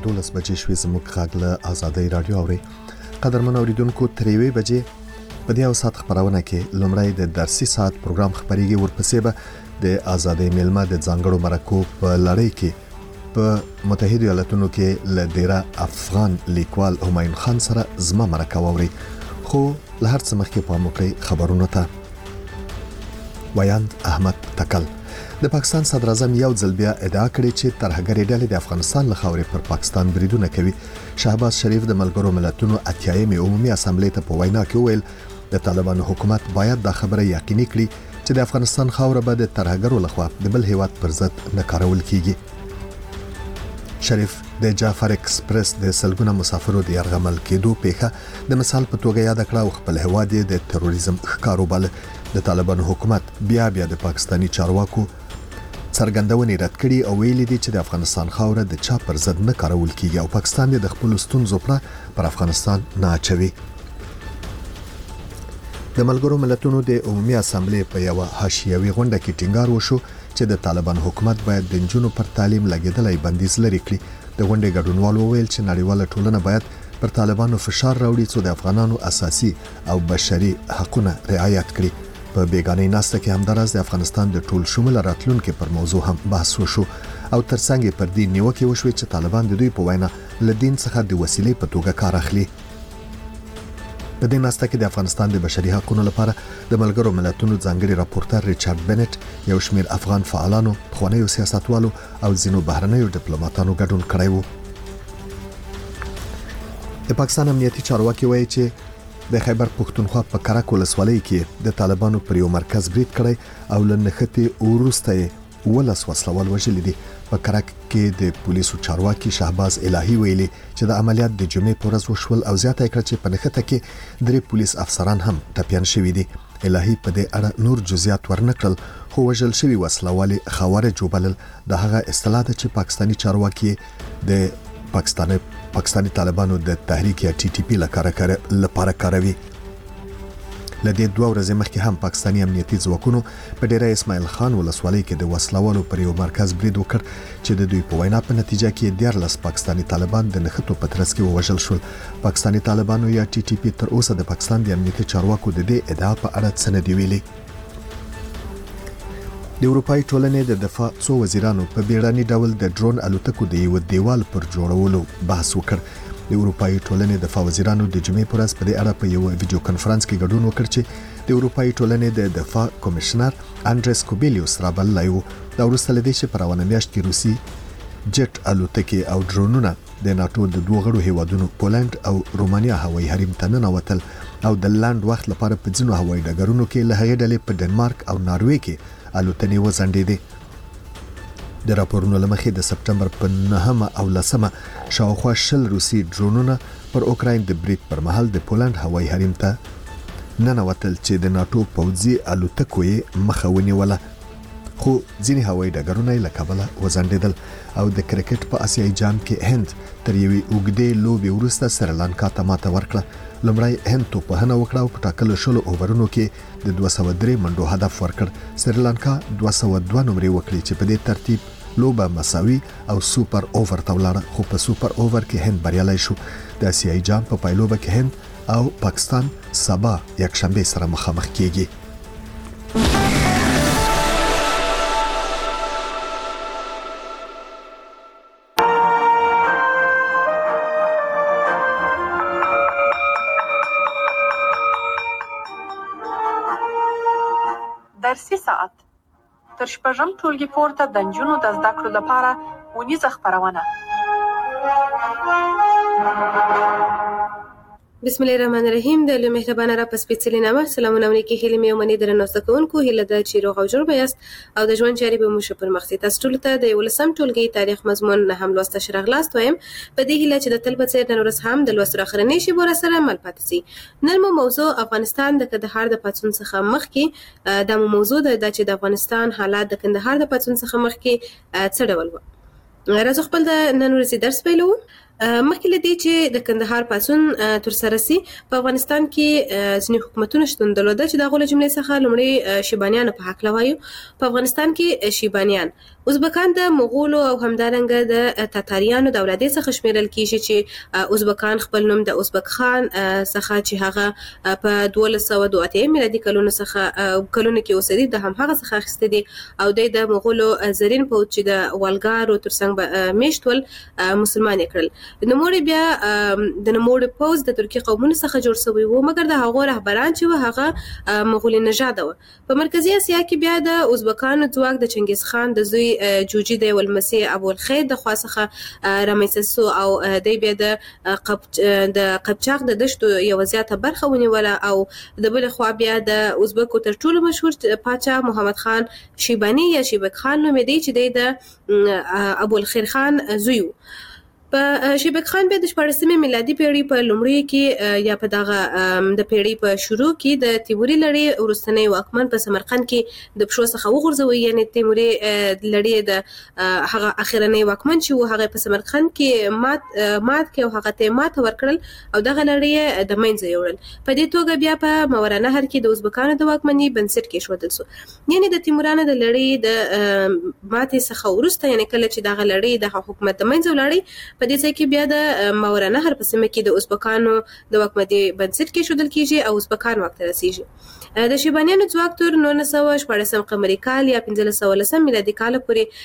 12 بجې شوې زموږ غږ له آزادۍ رادیو اوري. قدرمن اوریدونکو تر 1 بجې په دې ساعت خبرونه کې لومړی د درسي ساعت پروګرام خبريږي، ورپسې به د آزادۍ میلمه د ځانګړو مرکو په لړۍ کې په متحده ایالاتونو کې له ډیره افغان لیکوال همایون خان سره زما مرکه ووري. خو له هر څه مخکې په موقع خبرونه ته ویاند احمد تکل د پاکستان صدر اعظم یو ځل بیا ادعا کړې چې ترهګرې ډلې د افغانستان له خاورې پر پاکستان بریدونه کوي. شهباز شریف د ملګرو ملتونو اتیایمې عمومي اسامبلې ته په وینا کې وویل د طالبانو حکومت باید دا خبره یقیني کړي چې د افغانستان خاوره به د ترهګرو لخوا د بل هیواد پر ضد نه کارول کیږي. شریف د جعفر ایکسپریس د سلګونه مسافرو د یرغمل کېدو پیښه د مثال په توګه یاد کړه او خپل هیواد د تروریزم ښکارو بل. د طالبانو حکومت بیا د پاکستانی چارواکو څرګندونې رد کړي او ویلي دي چې د افغانستان خاوره د چا پر ضد نه کارول کیږي او پاکستان د خپل ستونزو پر افغانستان نه اچوي. د ملګرو ملتونو د عمومي اسامبلې په یو حاشیوي غونډه کې ټینګار وشو چې د طالبان حکومت باید د جنونو پر تعلیم لګیدلای بندیز لري کړي. د غونډې ګډونوال وویل چې نړیواله ټولنه باید پر طالبانو فشار راوړي چې د افغانانو اساسي او بشري حقوقونه رعایت کړي. په بیگانه ناسته کې همدارس د افغانستان د ټول شمول راتلونکو پر موضوع هم بحث وشو او ترڅنګ پر دې نیوکه وشوي چې طالبان د دوی په وینا له دین څخه د وسیلې په توګه کار اخلي. په دې ناسته کې د افغانستان د بشري حقوقو لپاره د ملګرو ملتونو ځانګړي راپورټر ریچارډ بنټ، یو شمېر افغان فعالانو، خوانیو سیاستوالو او ځینو بهرنیو ډیپلوماټانو ګډون کړی و. د پاکستان امنیتي چارواکي وایي چې د خیبر پښتونخوا په کرک ولسوالۍ کې د طالبانو پر یو مرکز برید کړی او له نښتې وروسته ولس وسلوال وژلي دي. په کرک کې د پولیسو چارواکي شهباز الهي ویلي چې د عملیات د جمعې په ورځ وشول او زیاته کړه چې په نښته کې 3 پولیس افسران هم ټپیان شوي دي. الهي په دې اړه نور جزئیات ورنکړل، خو وژل شوي وسلوال خوارج وبلل. د هغه اصطلاح ده چې پاکستانی چارواکي د پاکستانی طالبانو د تحریک یا ټي ټي پی لپاره کاروي. لدې 2 ورځې مخکې هم پاکستانی امنیتي ځواکونو په ډیره اسماعیل خان ولسوالۍ کې د وسلوالو پر یو مرکز برید وکړ چې د دوی په وینا په نتیجه کې 14 پاکستانی طالبان د نښتو په ترڅ کې ووژل شول. پاکستانی طالبانو یا ټي ټي پی تر اوسه د پاکستان د امنیتي چارواکو د دې ادعا په اړه څه نه دی ویلي. د اروپאי ټولنې د دفاع څو وزیرانو په بیړني ډول د ډرون الوتکو د یو دیوال پر جوړولو بحث وکړ. د اروپאי ټولنې د دفاع وزیرانو د جمعې پر ورځ په دې اړه په یو ویډیو کانفرنس کې ګډون وکړ چې د اروپאי ټولنې د دفاع کمشنر انډریس کوبیلیوس رابلای و. دا وروسته لدې چې په روانه میاشت کې روسي جټ الوتکې او ډرونونه د ناتو د 2 غړو هیوادونو پولند او رومانیا هوایي حریم ته ننوتل او د لاند وخت لپاره په ځینو هوایي ډګرونو کې له هغې ډلې په ډنمارک او ناروې کې الوتنې وځنډېدې. د راپورونو لمخې د سپټمبر په 9 او 10 شاوخوا 20 روسي ډرونونه پر اوکراین د برید پر مهال د پولند هوایي حریم ته ننوتل چې د ناتو پوځي الوتکو یې مخه ونیوله، خو ځینې هوایي ډګرونه له کابله وځنډېدل. او د کرکټ په آسیایي جام کې هند تر یوې اوږدې لوبې وروسته سریلانکا ته ماته ورکړه. لومړی هند توپخنه وکړه او په ټاکلو 20 اوورونو کې د 203 منډو هدف ورکړ. سریلانکا 202 نمرې وکړي چې په دې ترتیب لوبه مساوي او سوپر اوور ته ولاړه، خو په سوپر اوور کې هند بریالي شو. د آسیایي جام په پایلوبه کې هند او پاکستان سبا یکشنبه سره مخامخ کیږي. درسي ساعت تر شپږم ټولګي پورته د نجونو د زده کړو لپاره ونیزه خپرونه. بسم الله الرحمن الرحیم. د مهربانه را پس پیڅلې نامه سلامونه ونکي هلي مې ومني درنو زدهکوونکو هله د چیرو او جوړ بیاست او د ژوند چاري به مو شپر مخسي تاسو ټول ته د ولسم ټولګي تاریخ مضمون نه هم لوسته شرغلاست وایم په دې هله چې د تل په څیر نن ورځ هم د لوستو اخرنی شی بور سره مل پاتې سي. نن مو موضوع افغانستان د کندهار د پاتون څخه مخکې د موضوع د چې د افغانستان حالات د کندهار د پاتون څخه مخکې څه ډول و. راځو خپل د نن ورځې درس پیلو. مخکې له دې چې د کندهار پاڅون ترسره سي په افغانستان کې ځینې حکومتونه شتون درلوده چې د هغو له جملې څخه لومړی شیبانیانو په هکله وایو. په افغانستان کې شیبانیان ازبکان د مغولو او همدارنګه د تاتاریانو د اولادې څخه شمیرل کیږي چې ازبکان خپل نوم د ازبک خان څخه چې هغه په 1202 میلادي کلونو څخه کلونو کې اوسېدی د هم هغه څخه اخیستي دي او د مغولو زرین پوځ چې د والګارو ترڅنګ میشتول مسلمان کړل. نوموړی بیا د نوموړي پوځ د ترکي قومونو څخه جوړ شوی و، مګر د هغو رهبران چې و هغه مغولي نژاد و. په مرکزي اسیا کې بیا د ازبکانو ځواک د چنګیز خان د زوی جوجي د ولمسي ابو الخیر د خوا څخه رامنځته سو او د بیا د قبچاق د دشتو یو زیاته برخه ونیوله او د بل خوا بیا د ازبکو تر ټولو مشهور پاچا محمد خان شیبانی یا شیبک خان نومېدی چې د ابو الخیر خان زوی و. په شیبک خان بیا د 14مې میلادي پیړۍ په لومړیو کې یا په دغه د پیړۍ په شروع کې د تیموري لړۍ وروستنی واکمن په سمرقند کې د پښو څخه وغورځوي، یعنی تیموري لړۍ د هغه اخرنی واکمن چې و هغه په سمرقند کې مات کې او هغه ته مات ورکړل او دغه لړۍ د منځه یوړل. په دې توګه بیا په ماورانهر کې د ازبکانو د واکمنۍ بنسټ کېښودل سو، یعنی د تیمورانو د لړۍ د ماتې څخه وروسته، یعنی کله چې دغه لړۍ د حکومت د منځه ولاړی په دې ځای کې بیا د ماورانهر په سیمه کې د ازبکانو د واکمنۍ بنسټ کېښودل کیږي او ازبکان واک ته رسیږي. د شیبانیانو ځواک تر 1914 قمري کال یا 1510 میلادي کال پورې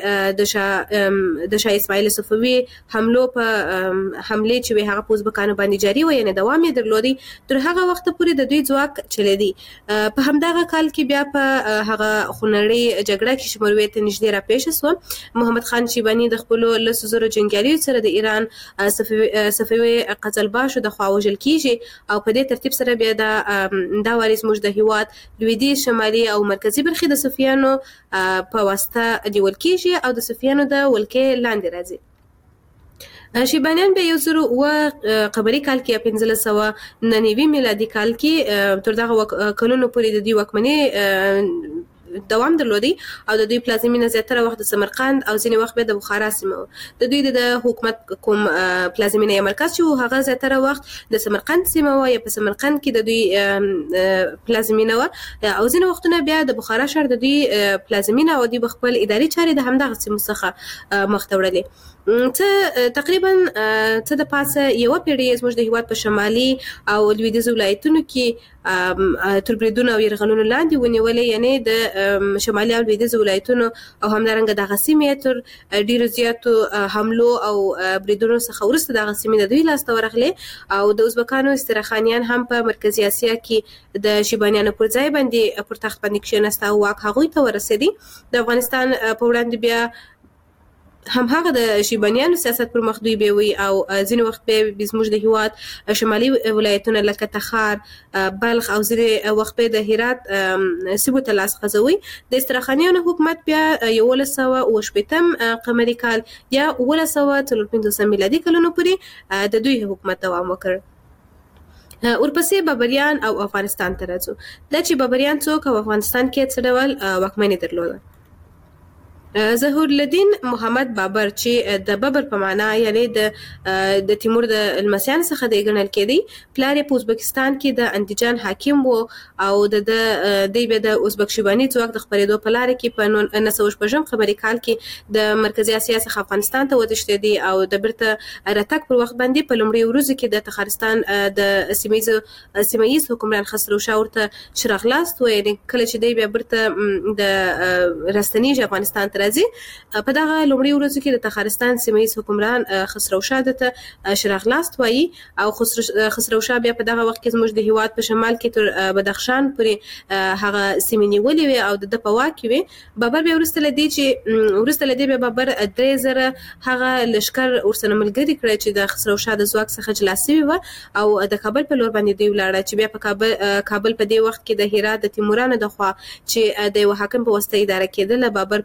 چې د شاه اسماعیل صفوي حملو په حمله چې هغه په ازبکانو باندې جاری و، یعنی دوام یې درلودي، تر هغه وخت پورې د دوی ځواک چلیدي. په همدغه کال کې بیا په هغه خونړۍ جګړه کې چې مروې ته نږدې را پیښه سوه، محمد خان شیباني د خپلو 100,000 جنګیالیو سره د ایران صفوي قزلباشو د خوا وژل کیږي او په دې ترتیب سره بیا دا وارث موږ د هیواد لویدیځ، شمالي او مرکزي برخې د صفویانو په واسطه نیول کیږي او د صفویانو د ولکې لاندې راځي. شیبانیان به 1009 قمري کال کې 1599 میلادي کال کې تر دغه کلونو پورې د دوی واکمنۍ دوام درلودي او د دوی پلازمینه زیاتره وخت د سمرقند او ځینې وخت به د بخارا سیمه و. د دوی د حکومت کوم پلازمینه یا مرکز چې هغه زیاتره وخت د سمرقند سیمه و یا په سمرقند کې د دوی پلازمینه و او ځینې وختونه بیا د بخارا ښار د دوی پلازمینه او د خپل اداري چارې د همدغه سیمو څخه مخ ته وړلې. تقریبا د پاسه یو پیړۍ زموږ د هیواد په شمالي او لویدیځ ولایتونو کې تر بریدونو او یرغلونو لاندې ونیولې، یعنی د شمالي او لویدیځ ولایتونو او همدارنګه دغه سیمې تر ډیرو زیاتو حملو او بریدونو څخه وروسته دغه سیمې د دوی لاسته ورغلې او د ازبکانو استراخانیان هم په مرکزي اسیا کې د شیبانیانو پر ځای باندې پر تخت باندې کښېناست او واک هغوی ته ورسېدی. د افغانستان په وړاندې بیا هم هغه د شیبانیانو سیاست پر مخ دوی بیوي او ځینې وخت به زموږ د هیواد شمالي ولایتونه لکه تخار، بلخ او ځینې وخت به د هرات سیمو ته لاس غځوي. د استراخانیانو حکومت بیا 1180 قمري کال یا 1153 میلادي کلونو پورې د دوی حکومت دوام وکړ. ورپسې بابریان او افغانستان ته راځو. دا چې بابریان څوک او افغانستان کې څه ډول واکمني درلوده. ظهور الدین محمد بابر چې د بابر په معنا یعنی د تیمور د لمسیان څخه دی ګڼل کېدی، پلار یې په ازبکستان کې د اندیجان حاکم و او د به د ازبک شیباني ځواک د خپرېدو په لار کې په 1914 قمري کال کې د مرکزي اسیا څخه افغانستان ته وتښتېدی او د بیرته راتګ پر وخت باندې په لومړي ورځو کې د تخارستان د سیمه‌ییز حکمران خسرو شاه ورته شراغلاست و، یعنی کله چې دی بیا بیرته د راستنیږي افغانستان راځي. په دغه لومړي ورځو کې د تخارستان سیمه‌ییز حکمران خسرو شاه ته شراغلاست وایي او خسرو شاه بیا په دغه وخت کې زموږ د هیواد په شمال کې تر بدخشان پورې هغه سیمې نیولې وې او د په واک کې وې. بابر بیا وروسته له دې بیا بابر 3000 هغه لښکر ورسره ملګري کړی چې د خسرو شاه د ځواک څخه جلا سوي و او د کابل په لور باندې دی ولاړه چې بیا په کابل په دې وخت کې د هرات د تیمورانو د خوا چې د یو حاکم په واسطه اداره کېدله بابر په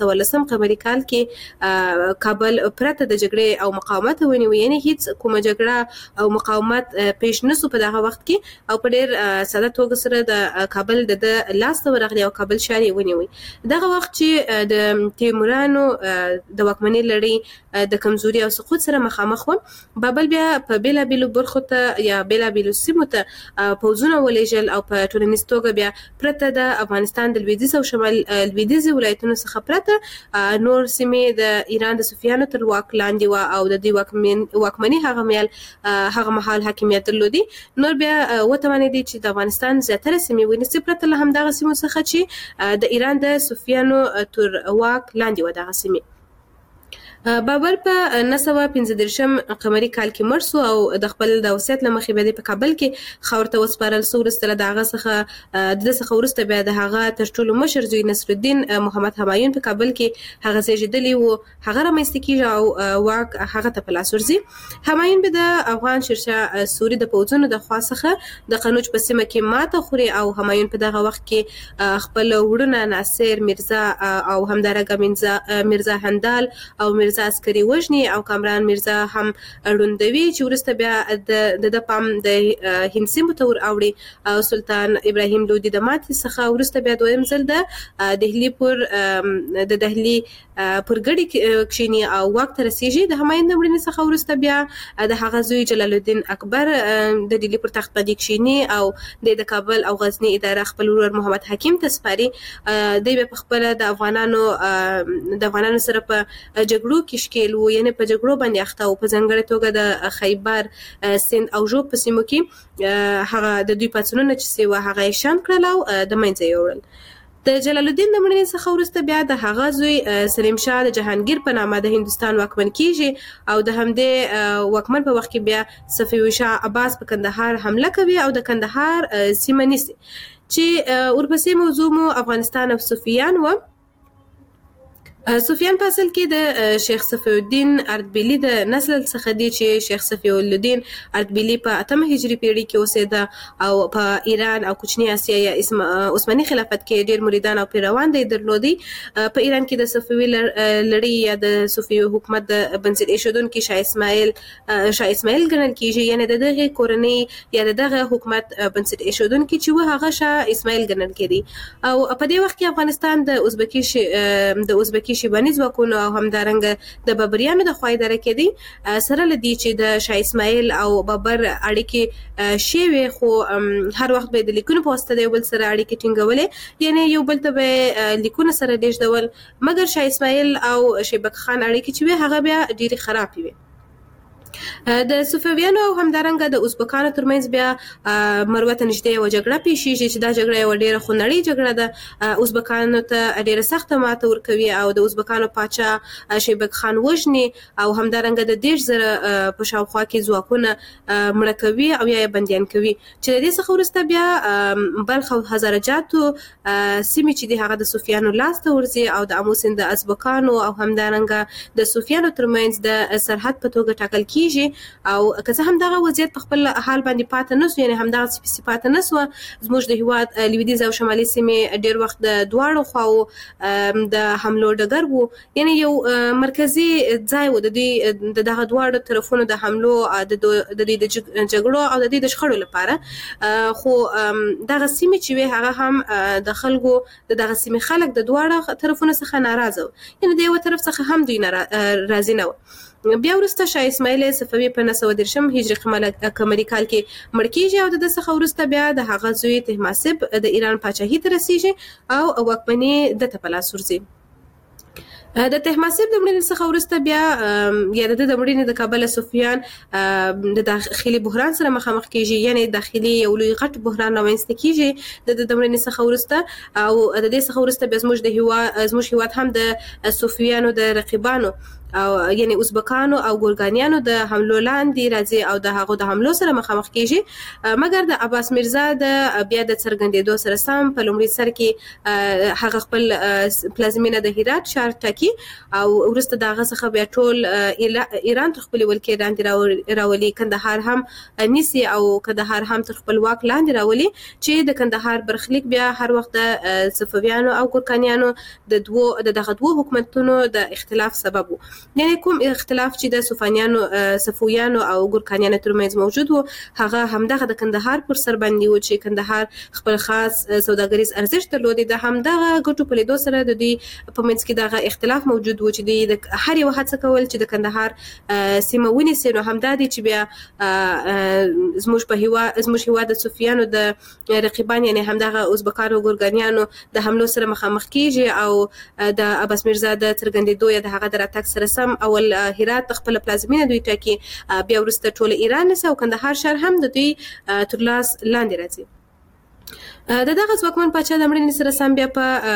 1910 قمري کال کې کابل پرته د جګړې او مقاومت ونیو، یعنی هیڅ کومه جګړه او مقاومت پیش نسو په دغه وخت کې، او په ډېر ساده توګه سره د کابل د لاس ته ورغلی او کابل ښار یې ونیوی. دغه وخت چې د تیمورانو د واکمنۍ لړۍ د کمزوري او سقوط سره مخامخ و، بابل بیا په بیلابیلو برخو ته یا بیلابیلو سیمو ته پوځونه ولېږل او په ټولنیز توګه بیا پرته د افغانستان د لویدیځ او شمال لویدیځ ولایتونو څخه پرته نور سیمې د ایران د صفویانو تر واک لاندې و او د دوی واکمنۍ هغه مهال حاکمیت درلودي. نور بیا وتوانېدي چې د افغانستان زیاتره سیمې ونیسي پرته له همدغه سیمو څخه چې د ایران د صفویانو تر واک لاندې و دغه سیمې. بابر په 915 قمري کال کې مړ شو او د خپل د وصیت له مخې به په کابل کې خاور ته وسپارل شو. وروسته له هغه څخه وروسته بیا د هغه تر ټولو مشر زوی نصر الدین محمد همایون په کابل کې هغه زیږیدلی و، هغه رامنځته کیږي او واک هغه ته په لاس ورځي. همایون به د افغان شیرشاه سوري د پوځونو د خوا څخه د قنوج په سیمه کې ماته خوري او همایون په دغه وخت کې خپل وروڼه ناصر میرزا او همدارنګه میرزا هندال او میرزا عسکري وژني او کامران میرزا هم ړوندوي، چې وروسته بیا د پام د هند سیمو ته ور اوړي او سلطان ابراهیم لودي د ماتې څخه وروسته بیا دویم ځل د دهلي پر ګډي کښینی او واک ته رسیږي. د همایون د مړینې څخه وروسته بیا د هغه زوی جلال الدین اکبر د دهلي پر تخت باندې کښینی او د کابل او غزنی اداره خپل ورور محمد حکیم ته سپاري. دی په خپل د افغانانو سره په جګړو کې شکیل وو، یعنی په جګړو باندې اخته وو، په ځانګړې توګه د خیبر سند او ژوب په سیمو کې هغه د دوی پاڅونونه چې سوه هغه یې شام کړل او د منځه یې وړل. د جلال الدین د مړینې څخه وروسته بیا د هغه زوی سلیم شاه د جهانگیر په نامه د هندوستان واکمن کیږي او د همدې واکمن په وخت کې بیا صفوي شاه عباس په کندهار حمله کوي او د کندهار سیمه نیسي، چې ورپسې موضوع مو افغانستان او صفویان و. صفویان په اصل کې د شیخ صفی الدین اردبیلی د نسل څخه دي، چې شیخ صفی الدین اردبیلی په 8 هجری پیړۍ کې اوسېده او په ایران او کوچنی اسیا یا عثماني خلافت کې ډېر مریدان او پیروان درلودي. په ایران کې د صفوي لړۍ یا د صفوي حکومت د بنسټ ایښودونکي شاه اسماعیل ګڼل کیږي، یعنی دغه کورنۍ یا دغه حکومت بنسټ ایښودونکي چې و هغه شاه اسماعیل ګڼل کېدی. او په دې وخت کې افغانستان د ازبکي شیباني ځواکونو او همدارنګه د بابریانو د خوا اداره کېدی. سره له دې چې د شاه اسماعیل او بابر اړیکې شوې، خو هر وخت به د لیکونو په واسطه د یو بل سره اړیکې ټینګولې، یعنی یو بل ته به لیکونه سره لیږدول، مګر شاه اسماعیل او شیبک خان اړیکې چې وې هغه بیا ډېرې خرابې وې. د صفویانو او همدارنګه د ازبکانو ترمنځ بیا مروته نږدې یوه جګړه پیښیږي، چې دا جګړه یوه ډېره خونړۍ جګړه ده. ازبکانو ته ډېره سخته ماته ورکوي او د ازبکانو پاچا شیبک خان وژني او همدارنګه د 10,000 په شاوخوا کې ځواکونه مړه کوي او یا یې بندیان کوي، چې د دې څخه وروسته بیا بلخ او هزارجاتو سیمې چې دي هغه د صفویانو لاس ته ورځي او د امو سیند د ازبکانو او همدارنګه د صفویانو ترمنځ د سرحد په توګه ټاکل کیږي. او که څه هم دغه وضعیت په خپل حال باندې پاتې نسو، یعنی همدغه سپیسي پاتې نسو، زموږ د هیواد لویدیځ او شمالي سیمې ډېر وخت د دواړو خواو د حملو ډګر وو، یعنی یو مرکزي ځای و د دوی د دغه دواړو طرفونو د حملو د دوی د جګړو او د دوی د شخړو لپاره. خو دغه سیمې چې وې هغه هم د خلکو دغه سیمې خلک د دواړو طرفونو څخه ناراضه و، یعنی د یو طرف څخه هم دوی راضي نه و. بیا وروسته شاه اسماعیل صفوي په 913 هجري قمري کال کې مړ کیږي او د ده څخه وروسته بیا د هغه زوی طهماسب د ایران پاچاهي ته رسیږي او واکمني ده ته په لاس ورځي. د طهماسب د مړینې څخه وروسته بیا یا د مړینې د کابل صفویان د داخلي بحران سره مخامخ کیږي، یعنی داخلي یو لوی غټ بحران رامنځته کیږي د مړینې څخه وروسته. او د دې څخه وروسته بیا زموږ هیواد هم د صفویانو د رقیبانو او یعنی ازبکانو او ګورګانیانو د حملو لاندې راځي او د هغو د حملو سره مخامخ کیږي. مګر د عباس میرزا د بیا د څرګندېدو سره سم په لومړي سر کې هغه خپل پلازمینه د هرات ښار ټاکي او وروسته دغه څخه بیا ټول ایران تر خپل ولکې لاندې راولي، کندهار هم نیسي او کندهار هم تر خپل واک لاندې راولي، چې د کندهار برخلیک بیا هر وخت د صفویانو او ګورکانیانو د دغه دوه حکومتونو د اختلاف سبب و. یعنی کوم اختلاف چې د صفویانو او ګورکانیانو ترمنځ موجود و هغه همدغه د کندهار پر سر باندې و چې کندهار خپل خاص سوداګریز ارزښت درلود. د همدغه ګټو په لیدو سره د دې په منځ کې دغه اختلاف موجود و چې د هر یو هڅه کول چې د کندهار سیمه ونیسي. نو همدا دی چې بیا زموږ هیواد د صفویانو د رقیبان یعنی همدغه ازبکانو ګورګانیانو د حملو سره مخامخ کیږي او د عباس میرزا د څرګندېدو یا د هغه د راتګ سره سم اول هرات خپل پلازمینه دوی ټاکي، بیا وروسته ټول ایران نیسي او کندهار ښار هم د دوی تر لاس لاندې راځي. د دغه ځواکمن پاچا د مړینې سره سم بیا په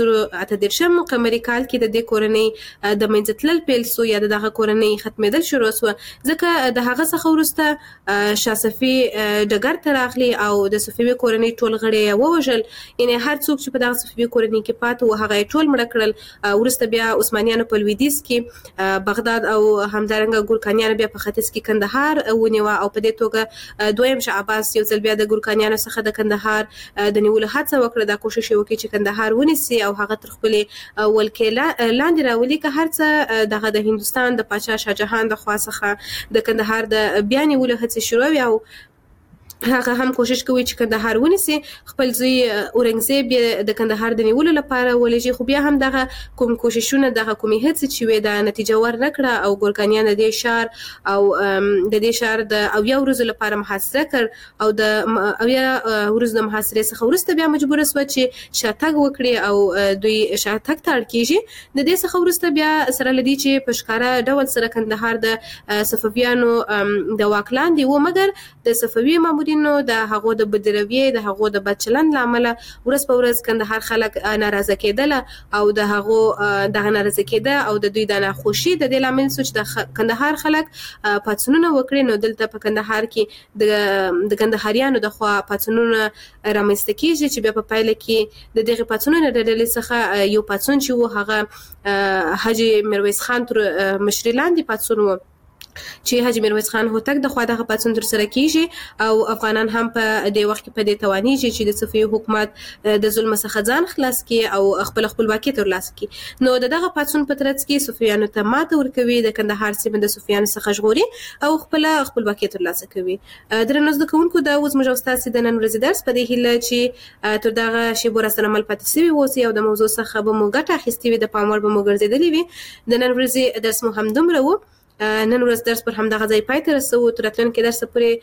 1938 قمري کال کې د دې کورنۍ د منځه تلل پیل سو یا دغه کورنۍ ختمېدل شروع سو، ځکه د هغه څخه وروسته شاه صفي ډګر ته راغلی او د صفوي کورنۍ ټول غړي ووژل. یعنی هر څوک چې په دغه صفوي کورنۍ کې پاتې و هغه ټول مړه کړل. وروسته بیا عثمانیانو په لویدیځ کې بغداد او همدارنګه ګورکانیانو بیا په ختیځ کې کندهار ونیوه او په دې توګه دویم شاه عباس یو ځل بیا د ګورکانیانو څخه د کندهار د نیولو هڅه وکړه، دا کوشش وکړي چې کندهار ونیسي او هغه تر خپل ولکې لاندې راولي، که هر څه دغه د هندوستان د پاچا شاه جهان د خوا څخه د کندهار د بیا نیولو هڅې شروع وي او هغه هم کوشش کوي چې کندهار ونیسي. خپل زوی اورنګزیب د کندهار د نیولو لپاره ولېږي، خو بیا هم دغه کوم کوششونه دغه کومې هڅې چې وې د نتیجه ور نه کړه او ګورکانیان د دې شهر او د دې شهر د اویا ورځو لپاره محاصره کړ او د اویا ورځو د محاصرې څخه وروسته بیا مجبور شو چې شاتګ وکړي او دوی شاتګ ته اړ کېږي. د دې څخه وروسته بیا سره لدی چې په ښکاره ډول سره کندهار د صفویانو د واک لاندې و، مګر د صفوي مامورینو د هغو د بدرویې د هغو د بد چلند له امله ورځ په ورځ کندهار خلک ناراضه کېدل او د هغو دغه ناراضه کېده او د دوی د ناخوشي د دې لامل شو چې د کندهار خلک پاڅونونه وکړي. نو دلته په کندهار کې د کندهاریانو د خوا پاڅونونه رامنځته کېږي چې بیا په پایله کې د دغه پاڅونونو د ډلې څخه یو پاڅون چې و هغه حاجي میرویس خان تر مشرۍ لاندې پاڅون و چې حاجي میرویس خان هوتک د خوا دغه پاڅون تر سره کیږي او افغانان هم په دې وخت کې په دې توانیږي چې د صفوي حکومت د ظلم څخه ځان خلاص کړي او خپل خپلواکي ترلاسه کړي. نو دغه پاڅون په ترڅ کې صفویانو ته ماته ورکوي، د کندهار سیمه د صفویانو څخه ژغوري او خپل خپلواکي ترلاسه کوي. درنو زده کوونکو دا اوس موږ تاسو د نن ورځې درس په دې هیله چې تر دغه شی بور سره مل پاتې سوي اوسئ او د موضوع څخه به مو ګټه اخیستې وي، د پام وړ به مو ګرځېدلې وي. د نن ورځې درس مو هم دومره و. نن ورځ درس پر همدغه ځای پای ته رسو. تر راتلونکي درس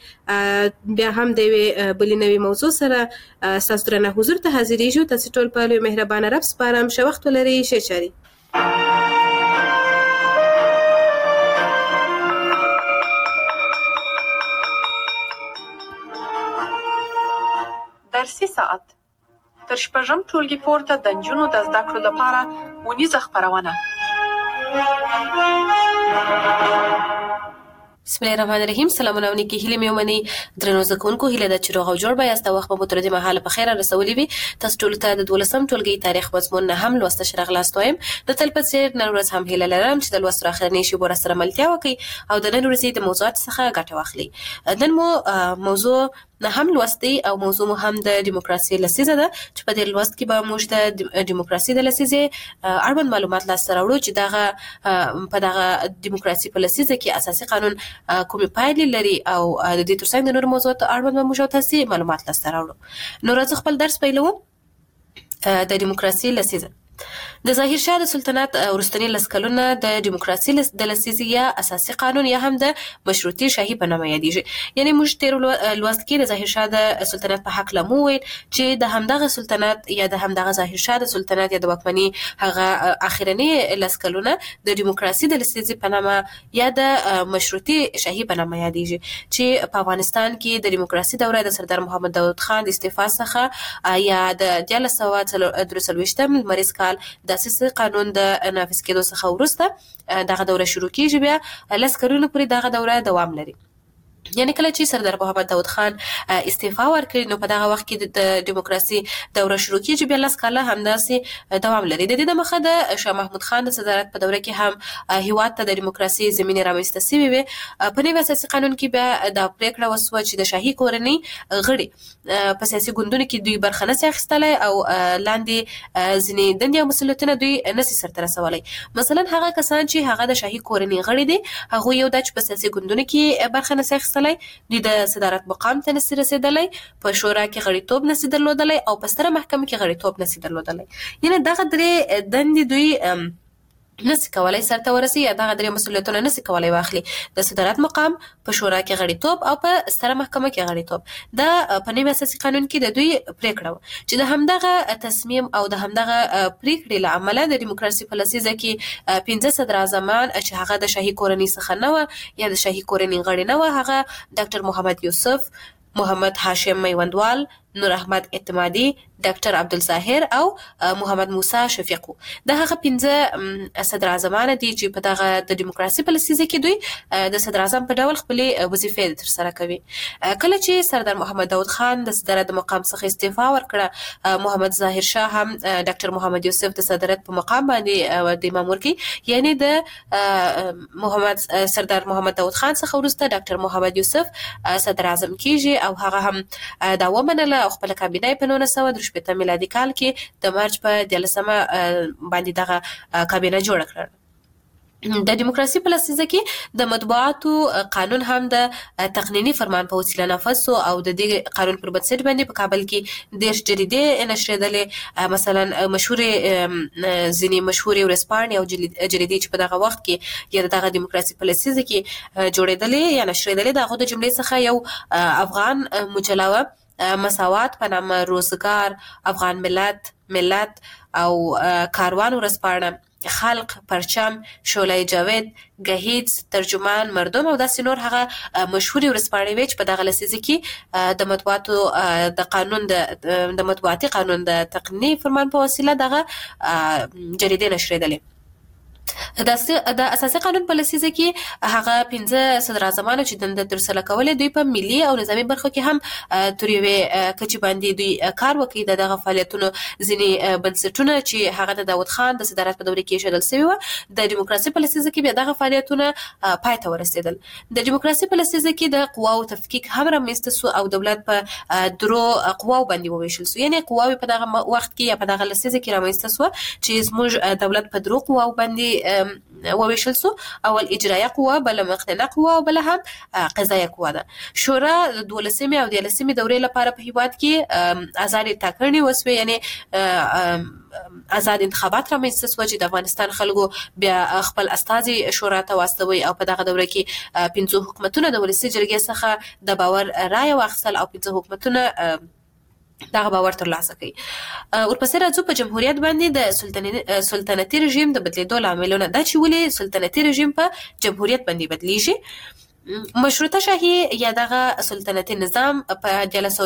پورې بیا هم د بلې نوې موضوع سره ستاسو درنه حضور ته حاضرېږو. تاسو ټول په لوی مهربانه رب سپارم. ښه وخت ولرئ. ښه چارې. درسي ساعت تر شپږم ټولګي پورته د نجونو د زده کړو لپاره ونیزه خپرونه. بسم الله الرحمن الرحیم. سلامونه علیکم. هیله مې ومني درنو زده کوونکو، هیله ده چې روغ او جوړ به یاست او وخت به مو تر دې مهاله په خیر رسولي وي. تاسو ټولو ته د 12م ټولګي تاریخ مضمون نه هم لوسته شراغلاست وایم. د تل په څیر نن ورځ هم هیله لرم چې د لوست اخرنۍ شی بور سره ملتیا وکړي او د نن ورځې د موضوعات څخه ګټه واخلي. نن مو موضوع نه هم لوستي او موضوع مو هم د دیموکراسي لسیزه ده چې په دې لوست کې به موږ د دیموکراسي د لسیزه اړوند معلومات لاسته راوړو چې دغه په دغه دیموکراسي په لسیزه کې اساسي قانون کومې پایلې لري او د دې ترڅنګ د نورو موضوعاتو اړوند موږ تاسو معلومات لاسته راوړو. نو راځو خپل درس پیلوو. د دیموکراسي لسیزه د ظاهر شاه د سلطنت ورستنی لسکلونه د دیموکراسي د لسیزې یا اساسي قانون یا هم د مشروطي شاهي په نامه یادېږي. یعنی موږ تیر لوست کې د ظاهر شاه د سلطنت په حق لمو ویل چې د همدغه سلطنت یا د همدغه ظاهر شاه د سلطنت یا د واکمنۍ هغه اخرنی لسکلونه د دیموکراسي د لسیزې په نامه یا د مشروطي شاهي په نامه یادېږي چې په افغانستان کې د دیموکراسي دوره د سردار محمد داود خان د استعفا څخه یا د 1923 لمریز کال د اساسي قانون د نافذ کېدو څخه وروسته دغه دوره شروع کیږي. بیا 10 کلونو پورې دغه دوره دوام لري. یعنی کله چې سردار محمد داود خان استعفا ورکړي نو په دغه وخت کې د دیموکراسي دوره شروع کیږي. بیا 10 کاله همداسې دوام لري. د دې د مخه د شاه محمود خان د صدارت په دوره کې هم هیواد ته د دیموکراسي زمینه رامنځته شوې وي. په نوي اساسي قانون کې بیا د پریکړه وسوه چې د شاهي کورنۍ غړي په سیاسي ګوندونو کې دوی برخه نه اخیستلای او لاندې ځینې دندې او مسؤلیتونه دوی نشي سرته رسولای. مثلا هغه کسان چې هغه د شاهي کورنۍ غړي دي هغه یو د سیاسي ګوندونو کې برخه نه اخیستلای، دوی د صدارت مقام ته نشي رسیدلای، په شورا کې غړیتوب نشي درلودلای او په ستره محکمه کې غړیتوب نشي درلودلای. یعنی دغه درې دندې دوی نشي کولای سرته ورسي، یا دغه درې مسؤلیتونه نشي کولای واخلي. د صدارت مقام، په شورا کې غړیتوب او په ستره محکمه کې غړیتوب. دا په نوي اساسي قانون کې د دوی پریکړه و چې د همدغه تصمیم او د همدغه پریکړې له امله د دیموکراسي په لسیزه کې 15 صدراعظمان چې هغه د شاهي کورنۍ څخه نه و یا د شاهي کورنۍ غړي نه و، هغه ډاکټر محمد یوسف، محمد هاشم میوندوال، نور احمد اعتمادي، ډاکټر عبدالظاهر او محمد موسی شفیق. دا هغه 15 صدراعظمان دي چې په دغه د دیموکراسي په لسیزه کې دوی د صدراعظم په ډول خپل وظیفې ترسره کوي. کله چې سردار محمد داود خان د صدارت د مقام څخه استعفا ورکړه، محمد ظاهر شاه هم ډاکټر محمد یوسف د صدارت په مقام باندې د امام ورکی، یعنی د سردار محمد داود خان څخه وروسته ډاکټر محمد یوسف صدراعظم کیږي او هغه هم دا ومنله او خپل کابینه په 1963 میلادي کال کې د مارچ په 13 باندې دغه کابینه جوړ کړه. د دیموکراسي په لسیزه کې د مطبوعاتو قانون هم د تقنینی فرمان په وسیله نافذ شو او د دې قانون پر بنسټ باندې په کابل کې 10 جریدې نشریدلې. مثلا ځینې مشهورې ورځپاڼې او جریدې چې په دغه وخت کې یا دغه دیموکراسي په لسیزه کې جوړېدلې یا نشریدلې، دغه د جملې څخه یو افغان مجله، مساوات په نامه، روزګار، افغان ملت او کاروان ورځپاڼه، خلق، پرچم، شعله جاوید، گهیز، ترجمان، مردم او داسې نور هغه مشهوري ورځپاڼې وې چې په دغه لسیزه کې د مطبوعاتو د قانون د مطبوعاتي قانون د تقنیني فرمان په وسیله دغه جریدې نشریدلې. د اساسي قانون په لسیزه کې هغه 15 صدراعظمانو چې دنده ترسره کولې دوی په ملي او نظامي برخو کې هم تر یوې کچې باندې دوی کار وکړي. دغه فعالیتونو ځینې بنسټونه چې هغه د داود خان د صدارت په دوره کې ایښودل شوي وو، د دیموکراسي په لسیزه کې بیا دغه فعالیتونه پای ته ورسېدل. د دیموکراسي په لسیزه کې د قواو تفکیک هم رامنځته شو او دولت په درو قواو باندې وویشل شو. یعنی قواوې په دغه وخت کې یا په دغه لسیزه کې رامنځته شو چې زموږ دولت په درو قواو باندې وویشل شو. اول اجرایه قوه، بل مقننه قوه او بل هم قضایه قوه ده. شورا د 12 او 13 دورې لپاره په هیواد کې آزاد ټاکنې وسوې، یعنی آزاد انتخابات رامنځته شو چې د افغانستان خلکو بیا خپل استازي شورا ته واستوي او په دغه دوره کې 15 حکومتونه د ولسي جرګې څخه د باور رایه واخیستل او 15 حکومتونه دغه باور ترلاسه کوي. ورپسې راځو په جمهوریت باندې د سلطنتي رژیم د بدلیدو لاملونه. دا چې ولې سلطنتي رژیم په جمهوریت باندې بدلیږي؟ مشروطه شاهي یا دغه سلطنتي نظام په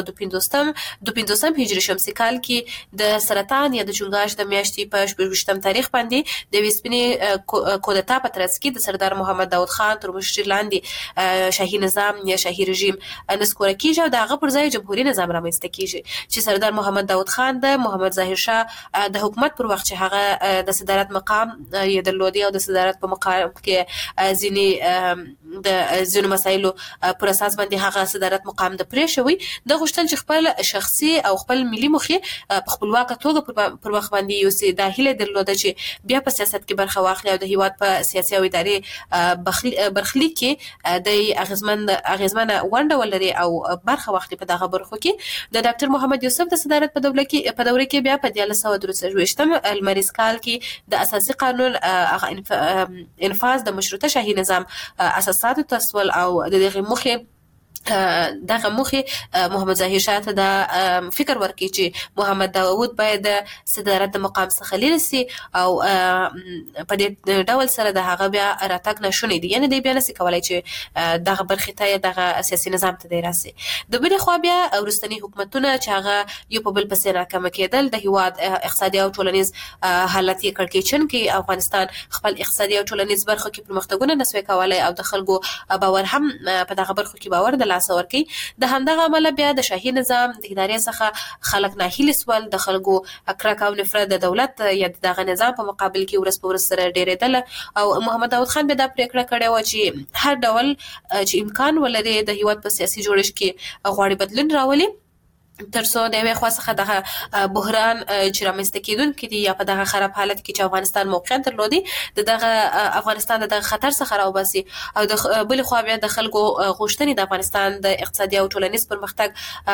1952 هجري شمسي کال کې د سرطان یا د چنګاش د میاشتې په 28 تاریخ باندې د وسپنې کودتا په ترڅ کې د سردار محمد داود خان تر مشرۍ لاندې شاهي نظام یا شاهي رژیم نسکوره کیږي او دغه پر ځای جمهوریت نظام رامنځته کیږي چې سردار محمد داود خان د محمد ظاهر شاه د حکومت پر وخت چې هغه د صدارت مقام یې درلودي او د صدارت په مقام کې ځینې د ځینو مسایلو پر اساس باندې هغه صدارت مقام د پرې شوی د غوښتل چې خپل شخصي او خپل ملي موخې په خپلواکه توګه پر وخت باندې یو سي داخله درلوده چې بیا په سیاست کې برخه واخلي او د هیواد په سیاسي او اداري برخلیک کې د اغیزمنه ونډه ولري او برخه واخلي په دغه برخو کې. د ډاکټر محمد یوسف د صدارت په دوره کې بیا په 1923 المریز کال کې د اساسي قانون انفاذ د مشروطه شاهي نظام اساسات تسول او د دغه مخه دغه موخه محمد ظاهر شاه ته د فکر ورکړي چې محمد داوود باید صدارت د مقام څخه لرې سي او په دې ډول سره د هغه بیا راتګ نشونی دی، یعنی دی بیا نشي کولای چې دغه برخې ته دغه سیاسي نظام ته دی راسي. د بل خوا بیا ورستنی حکومتونه چې هغه یو په بل پسې ناکام کېدل، د هیواد اقتصادي او ټولنیز حالت یې کړکېچن کې افغانستان خپل اقتصادي او ټولنیز برخو کې پرمختګونه نسوي کولای او د خلکو باور هم په دغه برخو کې باور د لاس ورکي. د همدغه عمله بیا د شاهي نظام د ادارې څخه خلک ناهیلي سول، د خلکو کرکه او نفرت د دولت یا دغه نظام په مقابل کې ورځ په ورځ سره ډېرېدل او محمد داود خان بیا دا پریکړه کړې و چې هر ډول چې امکان ولري د هیواد په سیاسي جوړښت کې غواړي بدلون راولي، ترڅو د یوې خوا څخه دغه بحران چې رامنځته کېدونکی دی یا په دغه خراب حالت کې چې افغانستان موقعیت درلودي د دغه افغانستان د دغه خطر څخه راوباسي، او د بل خوا بیا د خلکو غوښتنې د افغانستان د اقتصادي او ټولنیز پرمختګ